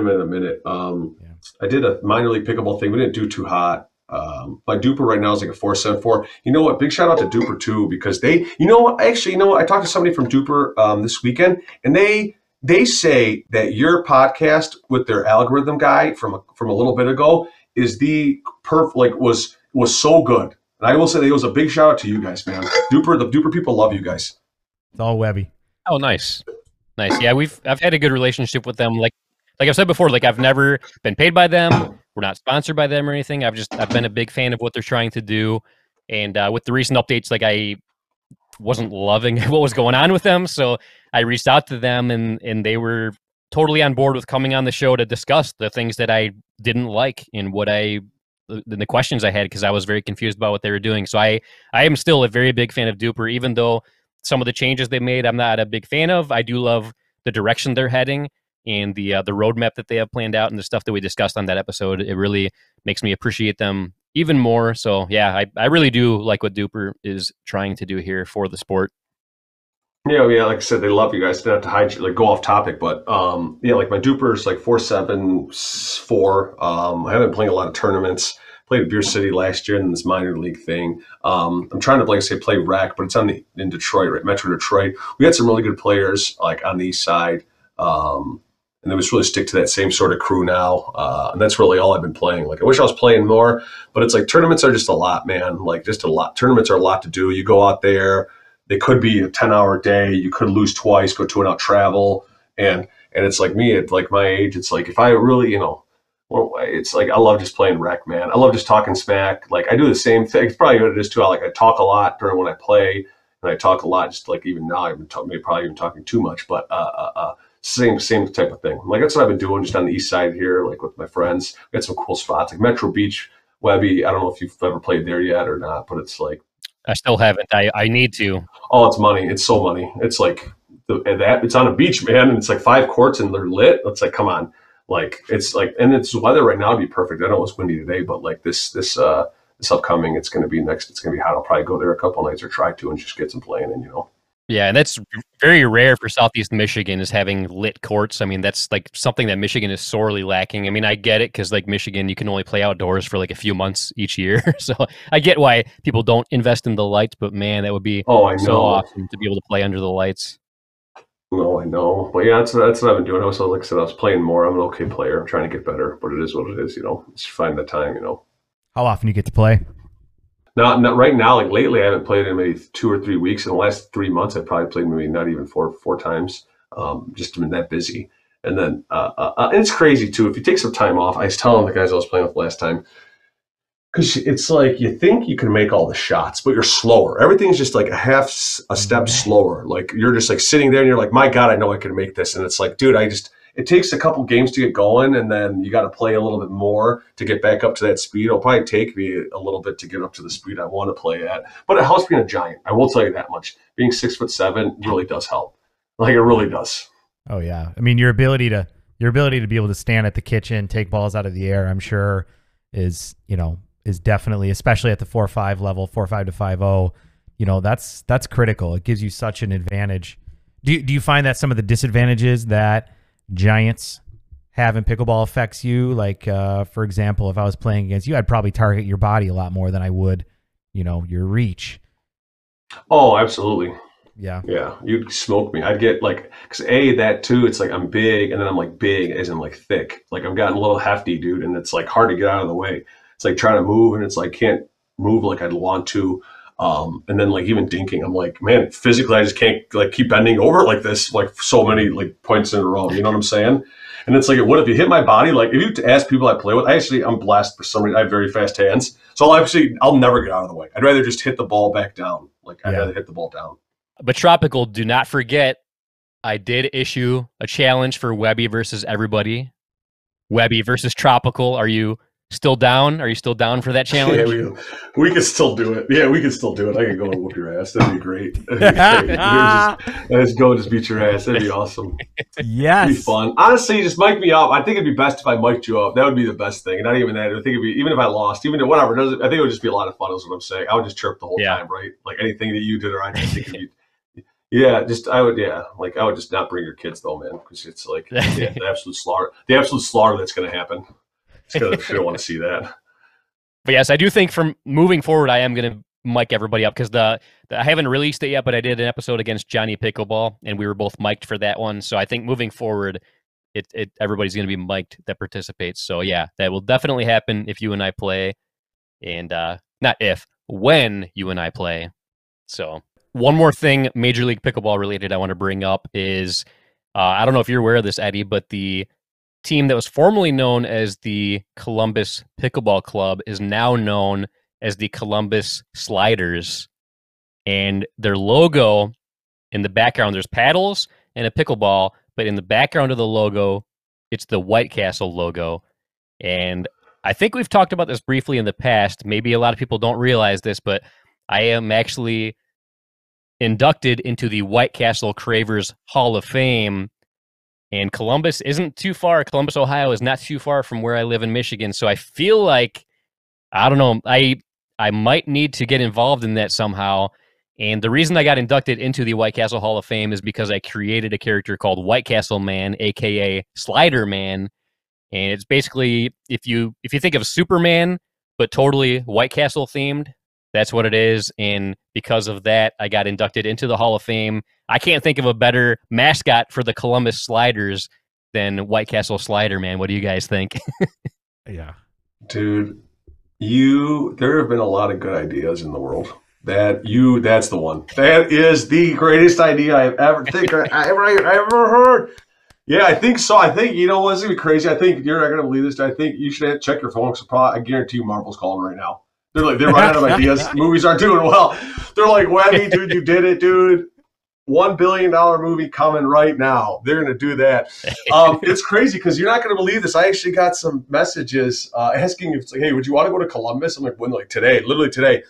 did a minor league pickleball thing. We didn't do too hot. My Duper right now is like a 4.74. You know what? Big shout out to Duper too, because I talked to somebody from Duper this weekend, and they say that your podcast with their algorithm guy from a little bit ago is the perfect, like was so good. And I will say that it was a big shout out to you guys, man. The Duper people love you guys. It's all Webby. Oh, nice. Yeah, I've had a good relationship with them. Like I've said before, like I've never been paid by them. We're not sponsored by them or anything. I've been a big fan of what they're trying to do. And with the recent updates, like I wasn't loving what was going on with them. So I reached out to them and they were totally on board with coming on the show to discuss the things that I didn't like and the questions I had, because I was very confused about what they were doing. So I am still a very big fan of Duper, even though some of the changes they made I'm not a big fan of. I do love the direction they're heading and the roadmap that they have planned out and the stuff that we discussed on that episode. It really makes me appreciate them even more. So yeah, I really do like what Duper is trying to do here for the sport. Yeah, like I said, they love you guys. Don't have to go off topic, but like my Duper is like 4.74. I haven't been playing a lot of tournaments. Played at Beer City last year in this minor league thing. I'm trying to, like I say, play rec, but it's in Detroit, right? Metro Detroit. We had some really good players like on the east side. And then we just really stick to that same sort of crew now. And that's really all I've been playing. Like I wish I was playing more, but it's like tournaments are just a lot, man. Like just a lot. Tournaments are a lot to do. You go out there, they could be a 10-hour day. You could lose twice, go 2 and out travel. And it's like me at like my age, it's like if I really, it's like I love just playing rec, man. I love just talking smack. Like I do the same thing. It's probably what it is too. I talk a lot during when I play, and I talk a lot. Just like even now, probably even talking too much, but same type of thing. Like that's what I've been doing just on the east side here, like with my friends. We got some cool spots like Metro Beach, Webby. I don't know if you've ever played there yet or not, but it's like I still haven't. I need to. Oh, it's money. It's so money. It's like it's on a beach, man, and it's like 5 courts and they're lit. It's like come on. Like it's like, and it's weather right now would be perfect. I know it's windy today, but like this upcoming, it's going to be next. It's going to be hot. I'll probably go there a couple nights or try to and just get some playing in, Yeah, and that's very rare for Southeast Michigan is having lit courts. I mean, that's like something that Michigan is sorely lacking. I mean, I get it because like Michigan, you can only play outdoors for like a few months each year. So I get why people don't invest in the lights, but man, that would be so awesome to be able to play under the lights. No, I know. But yeah, that's what I've been doing. Also, like I said, I was playing more. I'm an okay player. I'm trying to get better, but it is what it is, Just find the time, How often do you get to play? Not right now. Like lately, I haven't played in maybe 2 or 3 weeks. In the last 3 months, I've probably played maybe not even four times. Just been that busy. And then and it's crazy too. If you take some time off, I was telling the guys I was playing with last time, because it's like you think you can make all the shots, but you're slower. Everything's just like a step slower. Like you're just like sitting there and you're like, my God, I know I can make this. And it's like, dude, it takes a couple games to get going, and then you got to play a little bit more to get back up to that speed. It'll probably take me a little bit to get up to the speed I want to play at, but it helps being a giant. I will tell you that much. Being 6'7" really does help. Like it really does. Oh yeah. I mean, your ability to be able to stand at the kitchen, take balls out of the air, I'm sure is definitely, especially at the 4.5 level, 4.5 to 5.0, that's critical. It gives you such an advantage. Do you find that some of the disadvantages that giants have in pickleball affects you? Like, for example, if I was playing against you, I'd probably target your body a lot more than I would, your reach. Oh, absolutely. Yeah. Yeah. You'd smoke me. I'd get like, because that too, it's like I'm big, and then I'm like big as in like thick. Like I've gotten a little hefty, dude, and it's like hard to get out of the way. It's like trying to move, and it's like can't move like I'd want to. And then like even dinking, I'm like, man, physically I just can't like keep bending over like this, like so many like points in a row. You know what I'm saying? And it's like, what if you hit my body? Like if you ask people I play with, I'm blessed for some reason. I have very fast hands, so I'll never get out of the way. I'd rather just hit the ball back down. Like I'd rather hit the ball down. But Tropical, do not forget, I did issue a challenge for Webby versus everybody. Webby versus Tropical. Are you still down? Are you still down for that challenge? Yeah, we could still do it. Yeah, we could still do it. I could go and whoop your ass. That'd be great. Let's go just beat your ass. That'd be awesome. Yes. It'd be fun. Honestly, just mic me up. I think it'd be best if I mic'd you up. That would be the best thing. And not even that. I think it'd be, even if I lost, even if whatever, I think it would just be a lot of fun is what I'm saying. I would just chirp the whole time, right? Like anything that you did or I did, I think it'd be, I would just not bring your kids though, man, because it's like the absolute slaughter that's going to happen. You don't want to see that. But yes, I do think from moving forward, I am going to mic everybody up because I haven't released it yet, but I did an episode against Johnny Pickleball, and we were both mic'd for that one. So I think moving forward, everybody's going to be mic'd that participates. So yeah, that will definitely happen if you and I play, and not if, when you and I play. So one more thing, Major League Pickleball related, I want to bring up is I don't know if you're aware of this, Eddie, but the team that was formerly known as the Columbus Pickleball Club is now known as the Columbus Sliders. And their logo in the background, there's paddles and a pickleball, but in the background of the logo, it's the White Castle logo. And I think we've talked about this briefly in the past. Maybe a lot of people don't realize this, but I am actually inducted into the White Castle Cravers Hall of Fame. And Columbus isn't too far. Columbus, Ohio is not too far from where I live in Michigan. So I feel like, I don't know, I might need to get involved in that somehow. And the reason I got inducted into the White Castle Hall of Fame is because I created a character called White Castle Man, aka Slider Man. And it's basically, if you think of Superman, but totally White Castle themed, that's what it is. And because of that, I got inducted into the Hall of Fame. I can't think of a better mascot for the Columbus Sliders than White Castle Slider, man. What do you guys think? Yeah. Dude, there have been a lot of good ideas in the world. That's the one. That is the greatest idea I've ever heard. Yeah, I think so. I think, what's going to be crazy? I think you're not going to believe this. I think you should check your phone. I guarantee you Marvel's calling right now. They're running out of ideas. Movies aren't doing well. They're like, Webby, dude, you did it, dude. $1 billion movie coming right now. They're going to do that. It's crazy because you're not going to believe this. I actually got some messages asking if, hey, would you want to go to Columbus? I'm like, when? Like today, literally today.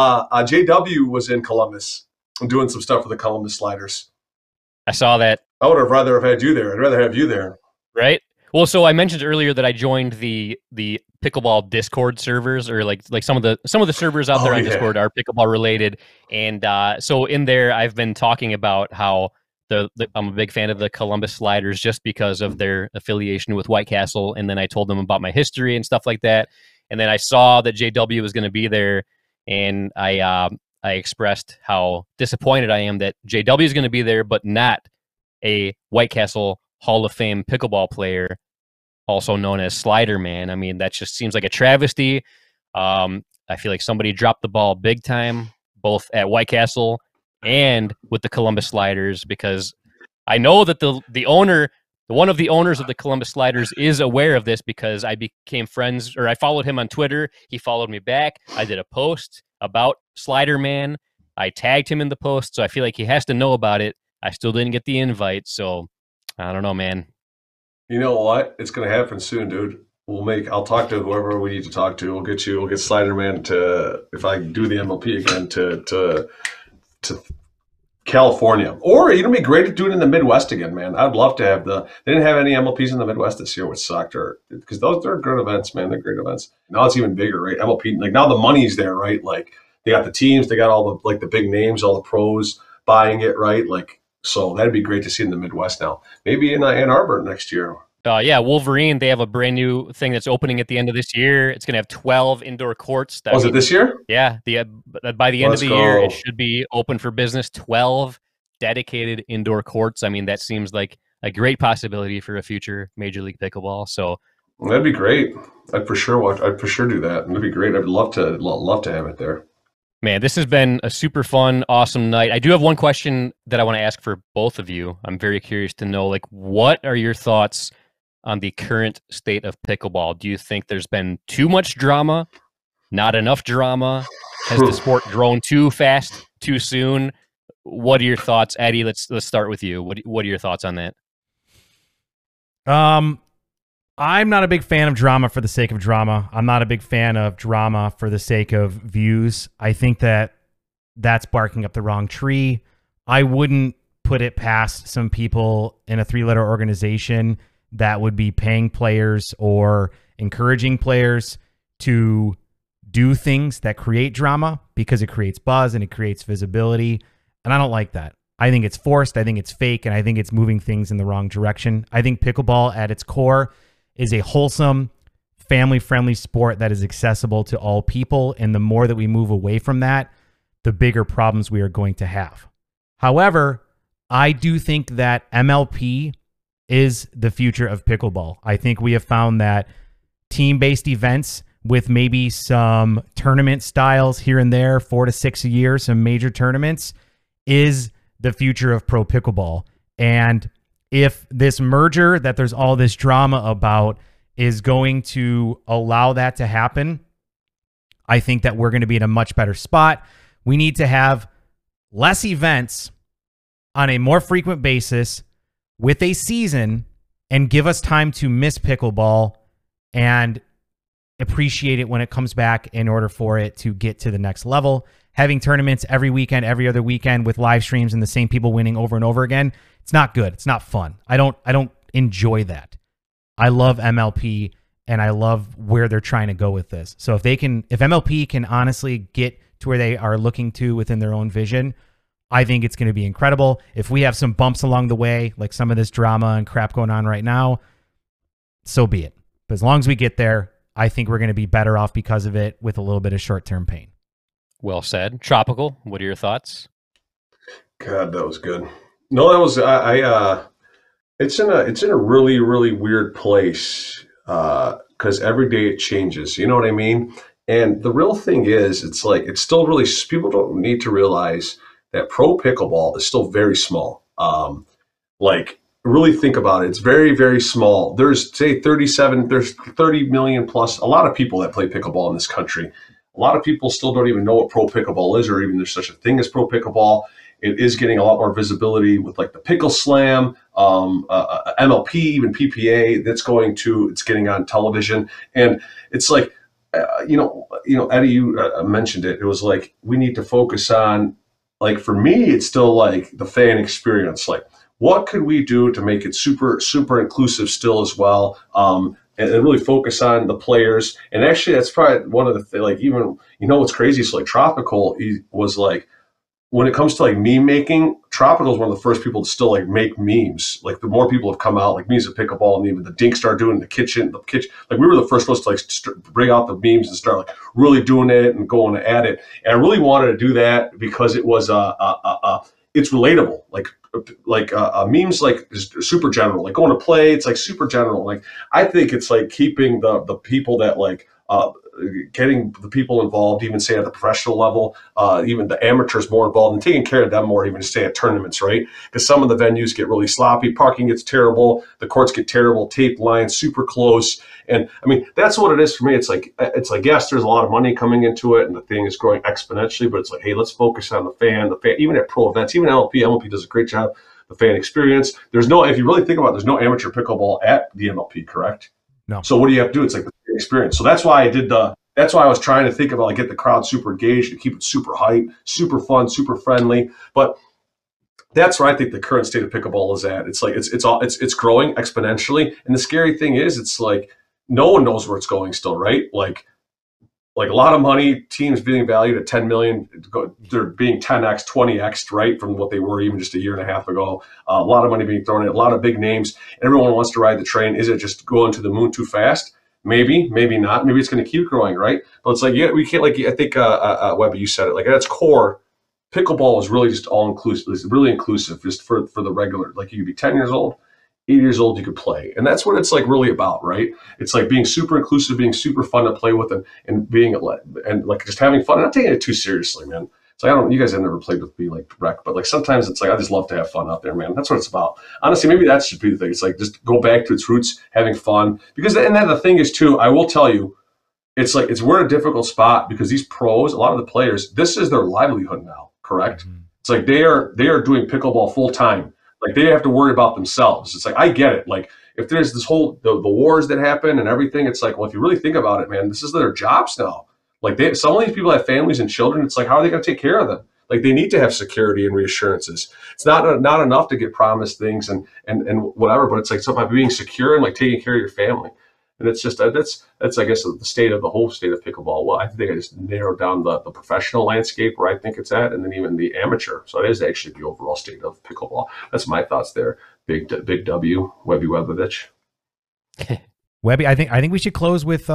JW was in Columbus doing some stuff for the Columbus Sliders. I saw that. I would have rather have had you there. I'd rather have you there. Right? Well, so I mentioned earlier that I joined the pickleball Discord servers, or like some of the servers out there on Discord are pickleball related, and so in there I've been talking about how I'm a big fan of the Columbus Sliders just because of their affiliation with White Castle, and then I told them about my history and stuff like that, and then I saw that JW was going to be there, and I expressed how disappointed I am that JW is going to be there, but not a White Castle Hall of Fame pickleball player, also known as Slider Man. I mean, that just seems like a travesty. I feel like somebody dropped the ball big time, both at White Castle and with the Columbus Sliders, because I know that one of the owners of the Columbus Sliders is aware of this, because I became friends, or I followed him on Twitter. He followed me back. I did a post about Slider Man. I tagged him in the post, so I feel like he has to know about it. I still didn't get the invite, so I don't know, man. You know what? It's going to happen soon, dude. I'll talk to whoever we need to talk to. We'll get Sliderman to, if I do the MLP again, to California. Or it'd be great to do it in the Midwest again, man. I'd love to have they didn't have any MLPs in the Midwest this year, which sucked, because they're good events, man. They're great events. Now it's even bigger, right? MLP, like now the money's there, right? Like they got the teams, they got all the big names, all the pros buying it, right? Like, so that'd be great to see in the Midwest now. Maybe in Ann Arbor next year. Yeah, Wolverine, they have a brand new thing that's opening at the end of this year. It's going to have 12 indoor courts. Was it this year? Yeah, by the end of the year, it should be open for business. 12 dedicated indoor courts. I mean, that seems like a great possibility for a future Major League Pickleball. So that'd be great. I'd for sure do that. That'd be great. I'd love to have it there. Man, this has been a super fun, awesome night. I do have one question that I want to ask for both of you. I'm very curious to know, like, what are your thoughts on the current state of pickleball? Do you think there's been too much drama, not enough drama? Has the sport grown too fast, too soon? What are your thoughts, Eddie? Let's start with you. What are your thoughts on that? I'm not a big fan of drama for the sake of drama. I'm not a big fan of drama for the sake of views. I think that's barking up the wrong tree. I wouldn't put it past some people in a 3-letter organization that would be paying players or encouraging players to do things that create drama, because it creates buzz and it creates visibility. And I don't like that. I think it's forced. I think it's fake. And I think it's moving things in the wrong direction. I think pickleball at its core is a wholesome, family-friendly sport that is accessible to all people. And the more that we move away from that, the bigger problems we are going to have. However, I do think that MLP is the future of pickleball. I think we have found that team-based events with maybe some tournament styles here and there, 4 to 6 a year, some major tournaments, is the future of pro pickleball. And if this merger that there's all this drama about is going to allow that to happen, I think that we're going to be in a much better spot. We need to have less events on a more frequent basis with a season, and give us time to miss pickleball and appreciate it when it comes back in order for it to get to the next level. Having tournaments every weekend, every other weekend with live streams and the same people winning over and over again, it's not good. It's not fun. I don't enjoy that. I love MLP and I love where they're trying to go with this. So if MLP can honestly get to where they are looking to within their own vision, I think it's going to be incredible. If we have some bumps along the way, like some of this drama and crap going on right now, so be it. But as long as we get there, I think we're going to be better off because of it, with a little bit of short-term pain. Well said. Tropical, what are your thoughts? God, that was good. No, that was it's in a really, really weird place, because every day it changes. You know what I mean? And the real thing is, it's still really, people don't need to realize that pro pickleball is still very small. Really think about it. It's very, very small. There's 30 million plus, a lot of people that play pickleball in this country. A lot of people still don't even know what pro pickleball is, or even there's such a thing as pro pickleball. It is getting a lot more visibility with like the Pickle Slam, MLP, even PPA. It's getting on television, and it's like, Eddie, you mentioned it. It was like we need to focus on, like, for me, it's still like the fan experience. Like, what could we do to make it super, super inclusive still as well? And really focus on the players. And actually, that's probably one of the things, like, even, what's crazy? So like Tropical was like, when it comes to like meme making, Tropical is one of the first people to still like make memes. Like the more people have come out, like memes of pickleball, and even the Dink started doing the kitchen. Like we were the first ones to like bring out the memes and start like really doing it and going at it. And I really wanted to do that because it was it's relatable. Like memes like is super general. Like going to play, it's like super general. Like I think it's like keeping the people that like getting the people involved, even say at the professional level, even the amateurs more involved, and taking care of them more, even to stay at tournaments, right? Because some of the venues get really sloppy, parking gets terrible, the courts get terrible, taped lines, super close. And I mean, that's what it is for me. It's like, yes, there's a lot of money coming into it and the thing is growing exponentially, but it's like, hey, let's focus on the fan, even at pro events, even MLP does a great job, the fan experience. If you really think about it, there's no amateur pickleball at the MLP, correct? No. So what do you have to do? It's like the experience. So that's why I was trying to think about like get the crowd super engaged and keep it super hype, super fun, super friendly. But that's where I think the current state of pickleball is at. It's like it's growing exponentially. And the scary thing is it's like no one knows where it's going still, right? Like a lot of money, teams being valued at 10 million, they're being 10x, 20x, right, from what they were even just a year and a half ago. A lot of money being thrown in, a lot of big names. Everyone wants to ride the train. Is it just going to the moon too fast? Maybe, maybe not. Maybe it's going to keep growing, right? But it's like, yeah, we can't, like, I think, Webby, you said it, like at its core, pickleball is really just all inclusive. It's really inclusive just for the regular, like you could be 10 years old, 8 years old, you could play. And that's what it's like really about, right? It's like being super inclusive, being super fun to play with and being, and like just having fun, and not taking it too seriously, man. It's like, you guys have never played with me like Rec, but like sometimes it's like, I just love to have fun out there, man. That's what it's about. Honestly, maybe that should be the thing. It's like, just go back to its roots, having fun. Because, and then the thing is too, I will tell you, it's like, we're in a difficult spot because these pros, a lot of the players, this is their livelihood now, correct? Mm-hmm. It's like they are doing pickleball full time. Like they have to worry about themselves. It's like, I get it. Like if there's this whole, the wars that happen and everything, it's like, well, if you really think about it, man, this is their jobs now. Like some of these people have families and children. It's like, how are they going to take care of them? Like they need to have security and reassurances. It's not enough to get promised things and whatever, but it's like something being secure and like taking care of your family. And it's just, that's I guess the whole state of pickleball. Well, I think I just narrowed down the professional landscape where I think it's at, and then even the amateur. So it is actually the overall state of pickleball. That's my thoughts there. Big W, Webby Webovich. Webby, I think we should close with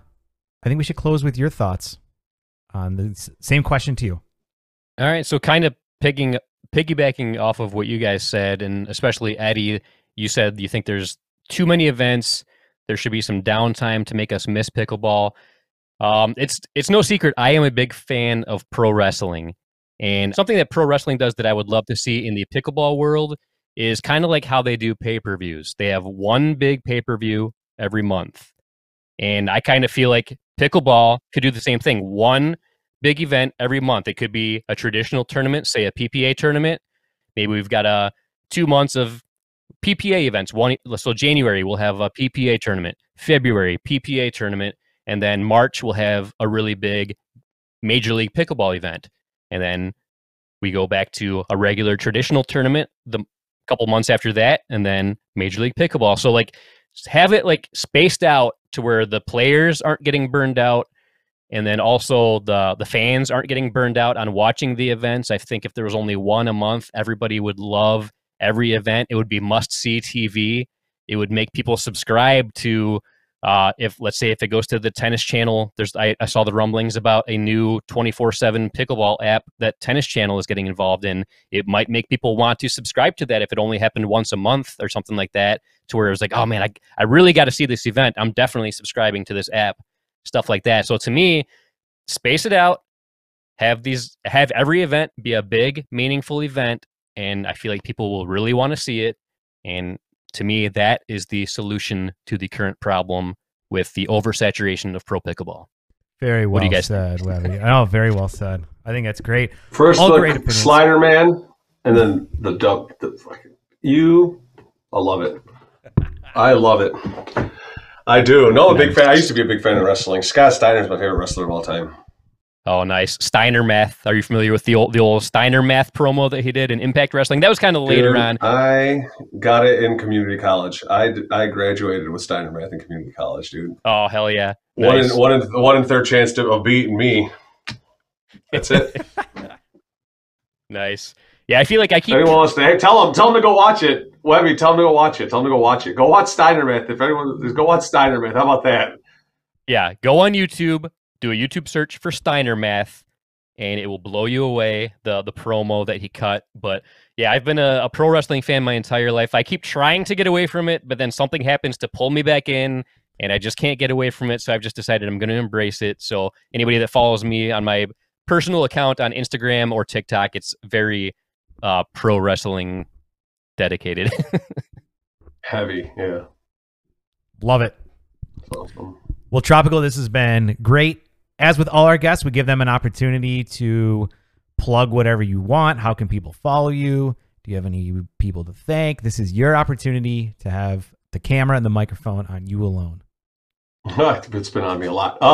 your thoughts on the same question to you. All right, so kind of piggybacking off of what you guys said, and especially Eddie, you said you think there's too many events. There should be some downtime to make us miss pickleball. It's no secret I am a big fan of pro wrestling, and something that pro wrestling does that I would love to see in the pickleball world is kind of like how they do pay-per-views. They have one big pay-per-view every month, and I kind of feel like pickleball could do the same thing. One big event every month. It could be a traditional tournament, say a PPA tournament. Maybe we've got 2 months of PPA events. So January we'll have a PPA tournament, February PPA tournament, and then March we'll have a really big Major League Pickleball event. And then we go back to a regular traditional tournament the couple months after that, and then Major League Pickleball. So like have it like spaced out to where the players aren't getting burned out, and then also the fans aren't getting burned out on watching the events. I think if there was only one a month, everybody would love every event. It would be must-see TV. It would make people subscribe to, if it goes to the Tennis Channel, I saw the rumblings about a new 24/7 pickleball app that Tennis Channel is getting involved in. It might make people want to subscribe to that if it only happened once a month or something like that, to where it was like, oh man, I really got to see this event. I'm definitely subscribing to this app, stuff like that. So to me, space it out, have every event be a big, meaningful event, and I feel like people will really want to see it. And to me, that is the solution to the current problem with the oversaturation of pro pickleball. Very well said, Webby. Oh, very well said. I think that's great. First, look, Slider Man, and then the dub. I love it. I love it. I do. No, a big fan. I used to be a big fan of wrestling. Scott Steiner's my favorite wrestler of all time. Oh, nice. Steiner Math. Are you familiar with the old Steiner Math promo that he did in Impact Wrestling? That was kind of later on. I got it in community college. I graduated with Steiner Math in community college, dude. Oh, hell yeah. Nice. One in third chance of beating me. That's it. Nice. Yeah, I feel like I keep. Anyone wants to? Hey, tell them to go watch it. Webby, tell them to go watch it. Tell them to go watch it. Go watch Steiner Math. If anyone, just go watch Steiner Math. How about that? Yeah, go on YouTube. Do a YouTube search for Steiner Math, and it will blow you away, the promo that he cut. But yeah, I've been a pro wrestling fan my entire life. I keep trying to get away from it, but then something happens to pull me back in, and I just can't get away from it. So I've just decided I'm going to embrace it. So anybody that follows me on my personal account on Instagram or TikTok, it's very pro wrestling dedicated. Heavy, yeah. Love it. That's awesome. Well, Tropical, this has been great. As with all our guests, we give them an opportunity to plug whatever you want. How can people follow you? Do you have any people to thank? This is your opportunity to have the camera and the microphone on you alone. It's been on me a lot.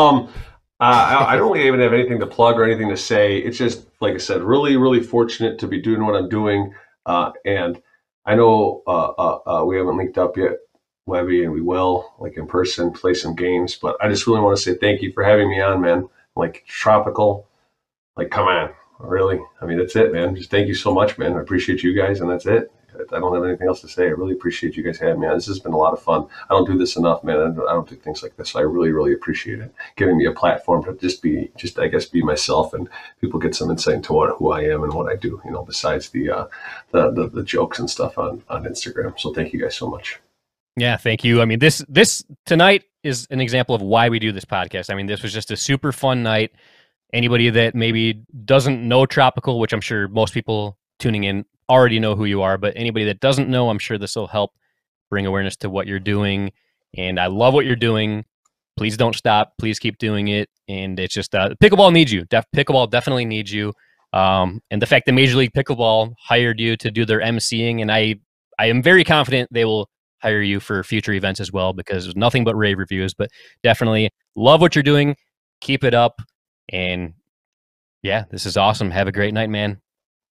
I don't really even have anything to plug or anything to say. It's just, like I said, really, really fortunate to be doing what I'm doing. And I know we haven't linked up yet, Webby, and we will, like, in person, play some games. But I just really want to say thank you for having me on, man. Like, Tropical, like, come on, really? I mean, that's it, man. Just thank you so much, man. I appreciate you guys, and that's it. I don't have anything else to say. I really appreciate you guys having me on. This has been a lot of fun. I don't do this enough, man. I don't do things like this. So I really, really appreciate it. Giving me a platform to just I guess, be myself, and people get some insight into who I am and what I do, you know, besides the jokes and stuff on Instagram. So thank you guys so much. Yeah, thank you. I mean, this tonight is an example of why we do this podcast. I mean, this was just a super fun night. Anybody that maybe doesn't know Tropical, which I'm sure most people tuning in already know who you are, but anybody that doesn't know, I'm sure this will help bring awareness to what you're doing. And I love what you're doing. Please don't stop. Please keep doing it. And it's just pickleball needs you. Pickleball definitely needs you. And the fact that Major League Pickleball hired you to do their emceeing, and I am very confident they will hire you for future events as well, because there's nothing but rave reviews. But definitely love what you're doing. Keep it up. And yeah, this is awesome. Have a great night, man.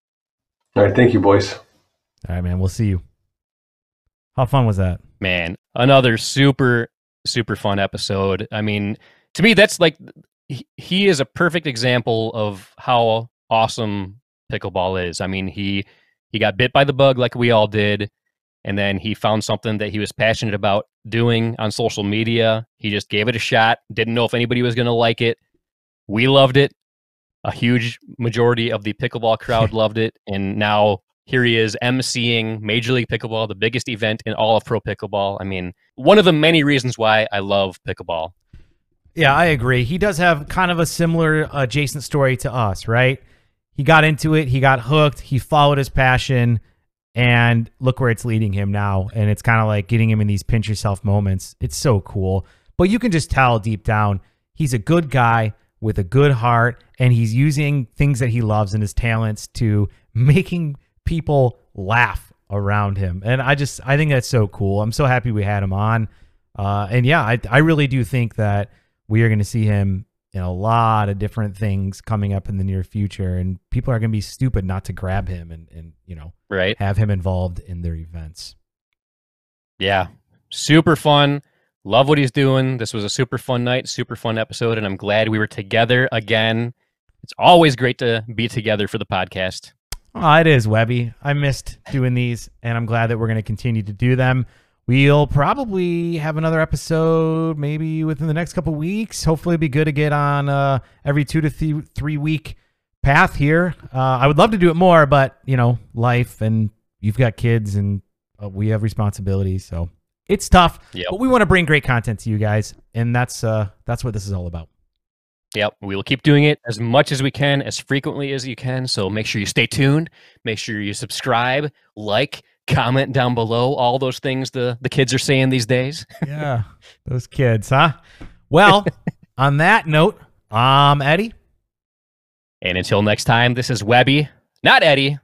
All right, thank you, boys. All right, man. We'll see you. How fun was that? Man, another super, super fun episode. I mean, to me, that's like, he is a perfect example of how awesome pickleball is. I mean, he got bit by the bug like we all did, and then he found something that he was passionate about doing on social media. He just gave it a shot. Didn't know if anybody was going to like it. We loved it. A huge majority of the pickleball crowd loved it. And now here he is emceeing Major League Pickleball, the biggest event in all of pro pickleball. I mean, one of the many reasons why I love pickleball. Yeah, I agree. He does have kind of a similar adjacent story to us, right? He got into it. He got hooked. He followed his passion. And look where it's leading him now. And it's kind of like getting him in these pinch yourself moments. It's so cool. But you can just tell deep down, he's a good guy with a good heart, and he's using things that he loves and his talents to making people laugh around him. And I think that's so cool. I'm so happy we had him on. And yeah, I really do think that we are going to see him in a lot of different things coming up in the near future, and people are going to be stupid not to grab him and you know, right, have him involved in their events. Yeah, super fun. Love what he's doing. This was a super fun night, super fun episode, and I'm glad we were together again. It's always great to be together for the podcast. Oh, it is, Webby. I missed doing these, and I'm glad that we're going to continue to do them. We'll probably have another episode maybe within the next couple of weeks. Hopefully it'll be good to get on every 2 to 3 week path here. I would love to do it more, but, you know, life, and you've got kids, and we have responsibilities, so it's tough. Yep. But we want to bring great content to you guys, and that's what this is all about. Yep, we will keep doing it as much as we can, as frequently as you can, so make sure you stay tuned. Make sure you subscribe, like, comment down below, all those things the kids are saying these days. Yeah, those kids, huh? Well, on that note, I'm Eddie. And until next time, this is Webby, not Eddie,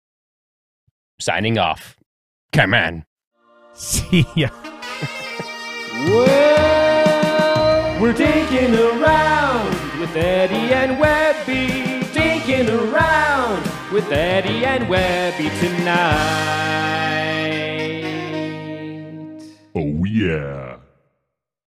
signing off. Come on. See ya. Well, we're taking a round with with Eddie and Webby. Dinking around with Eddie and Webby tonight. Oh, yeah.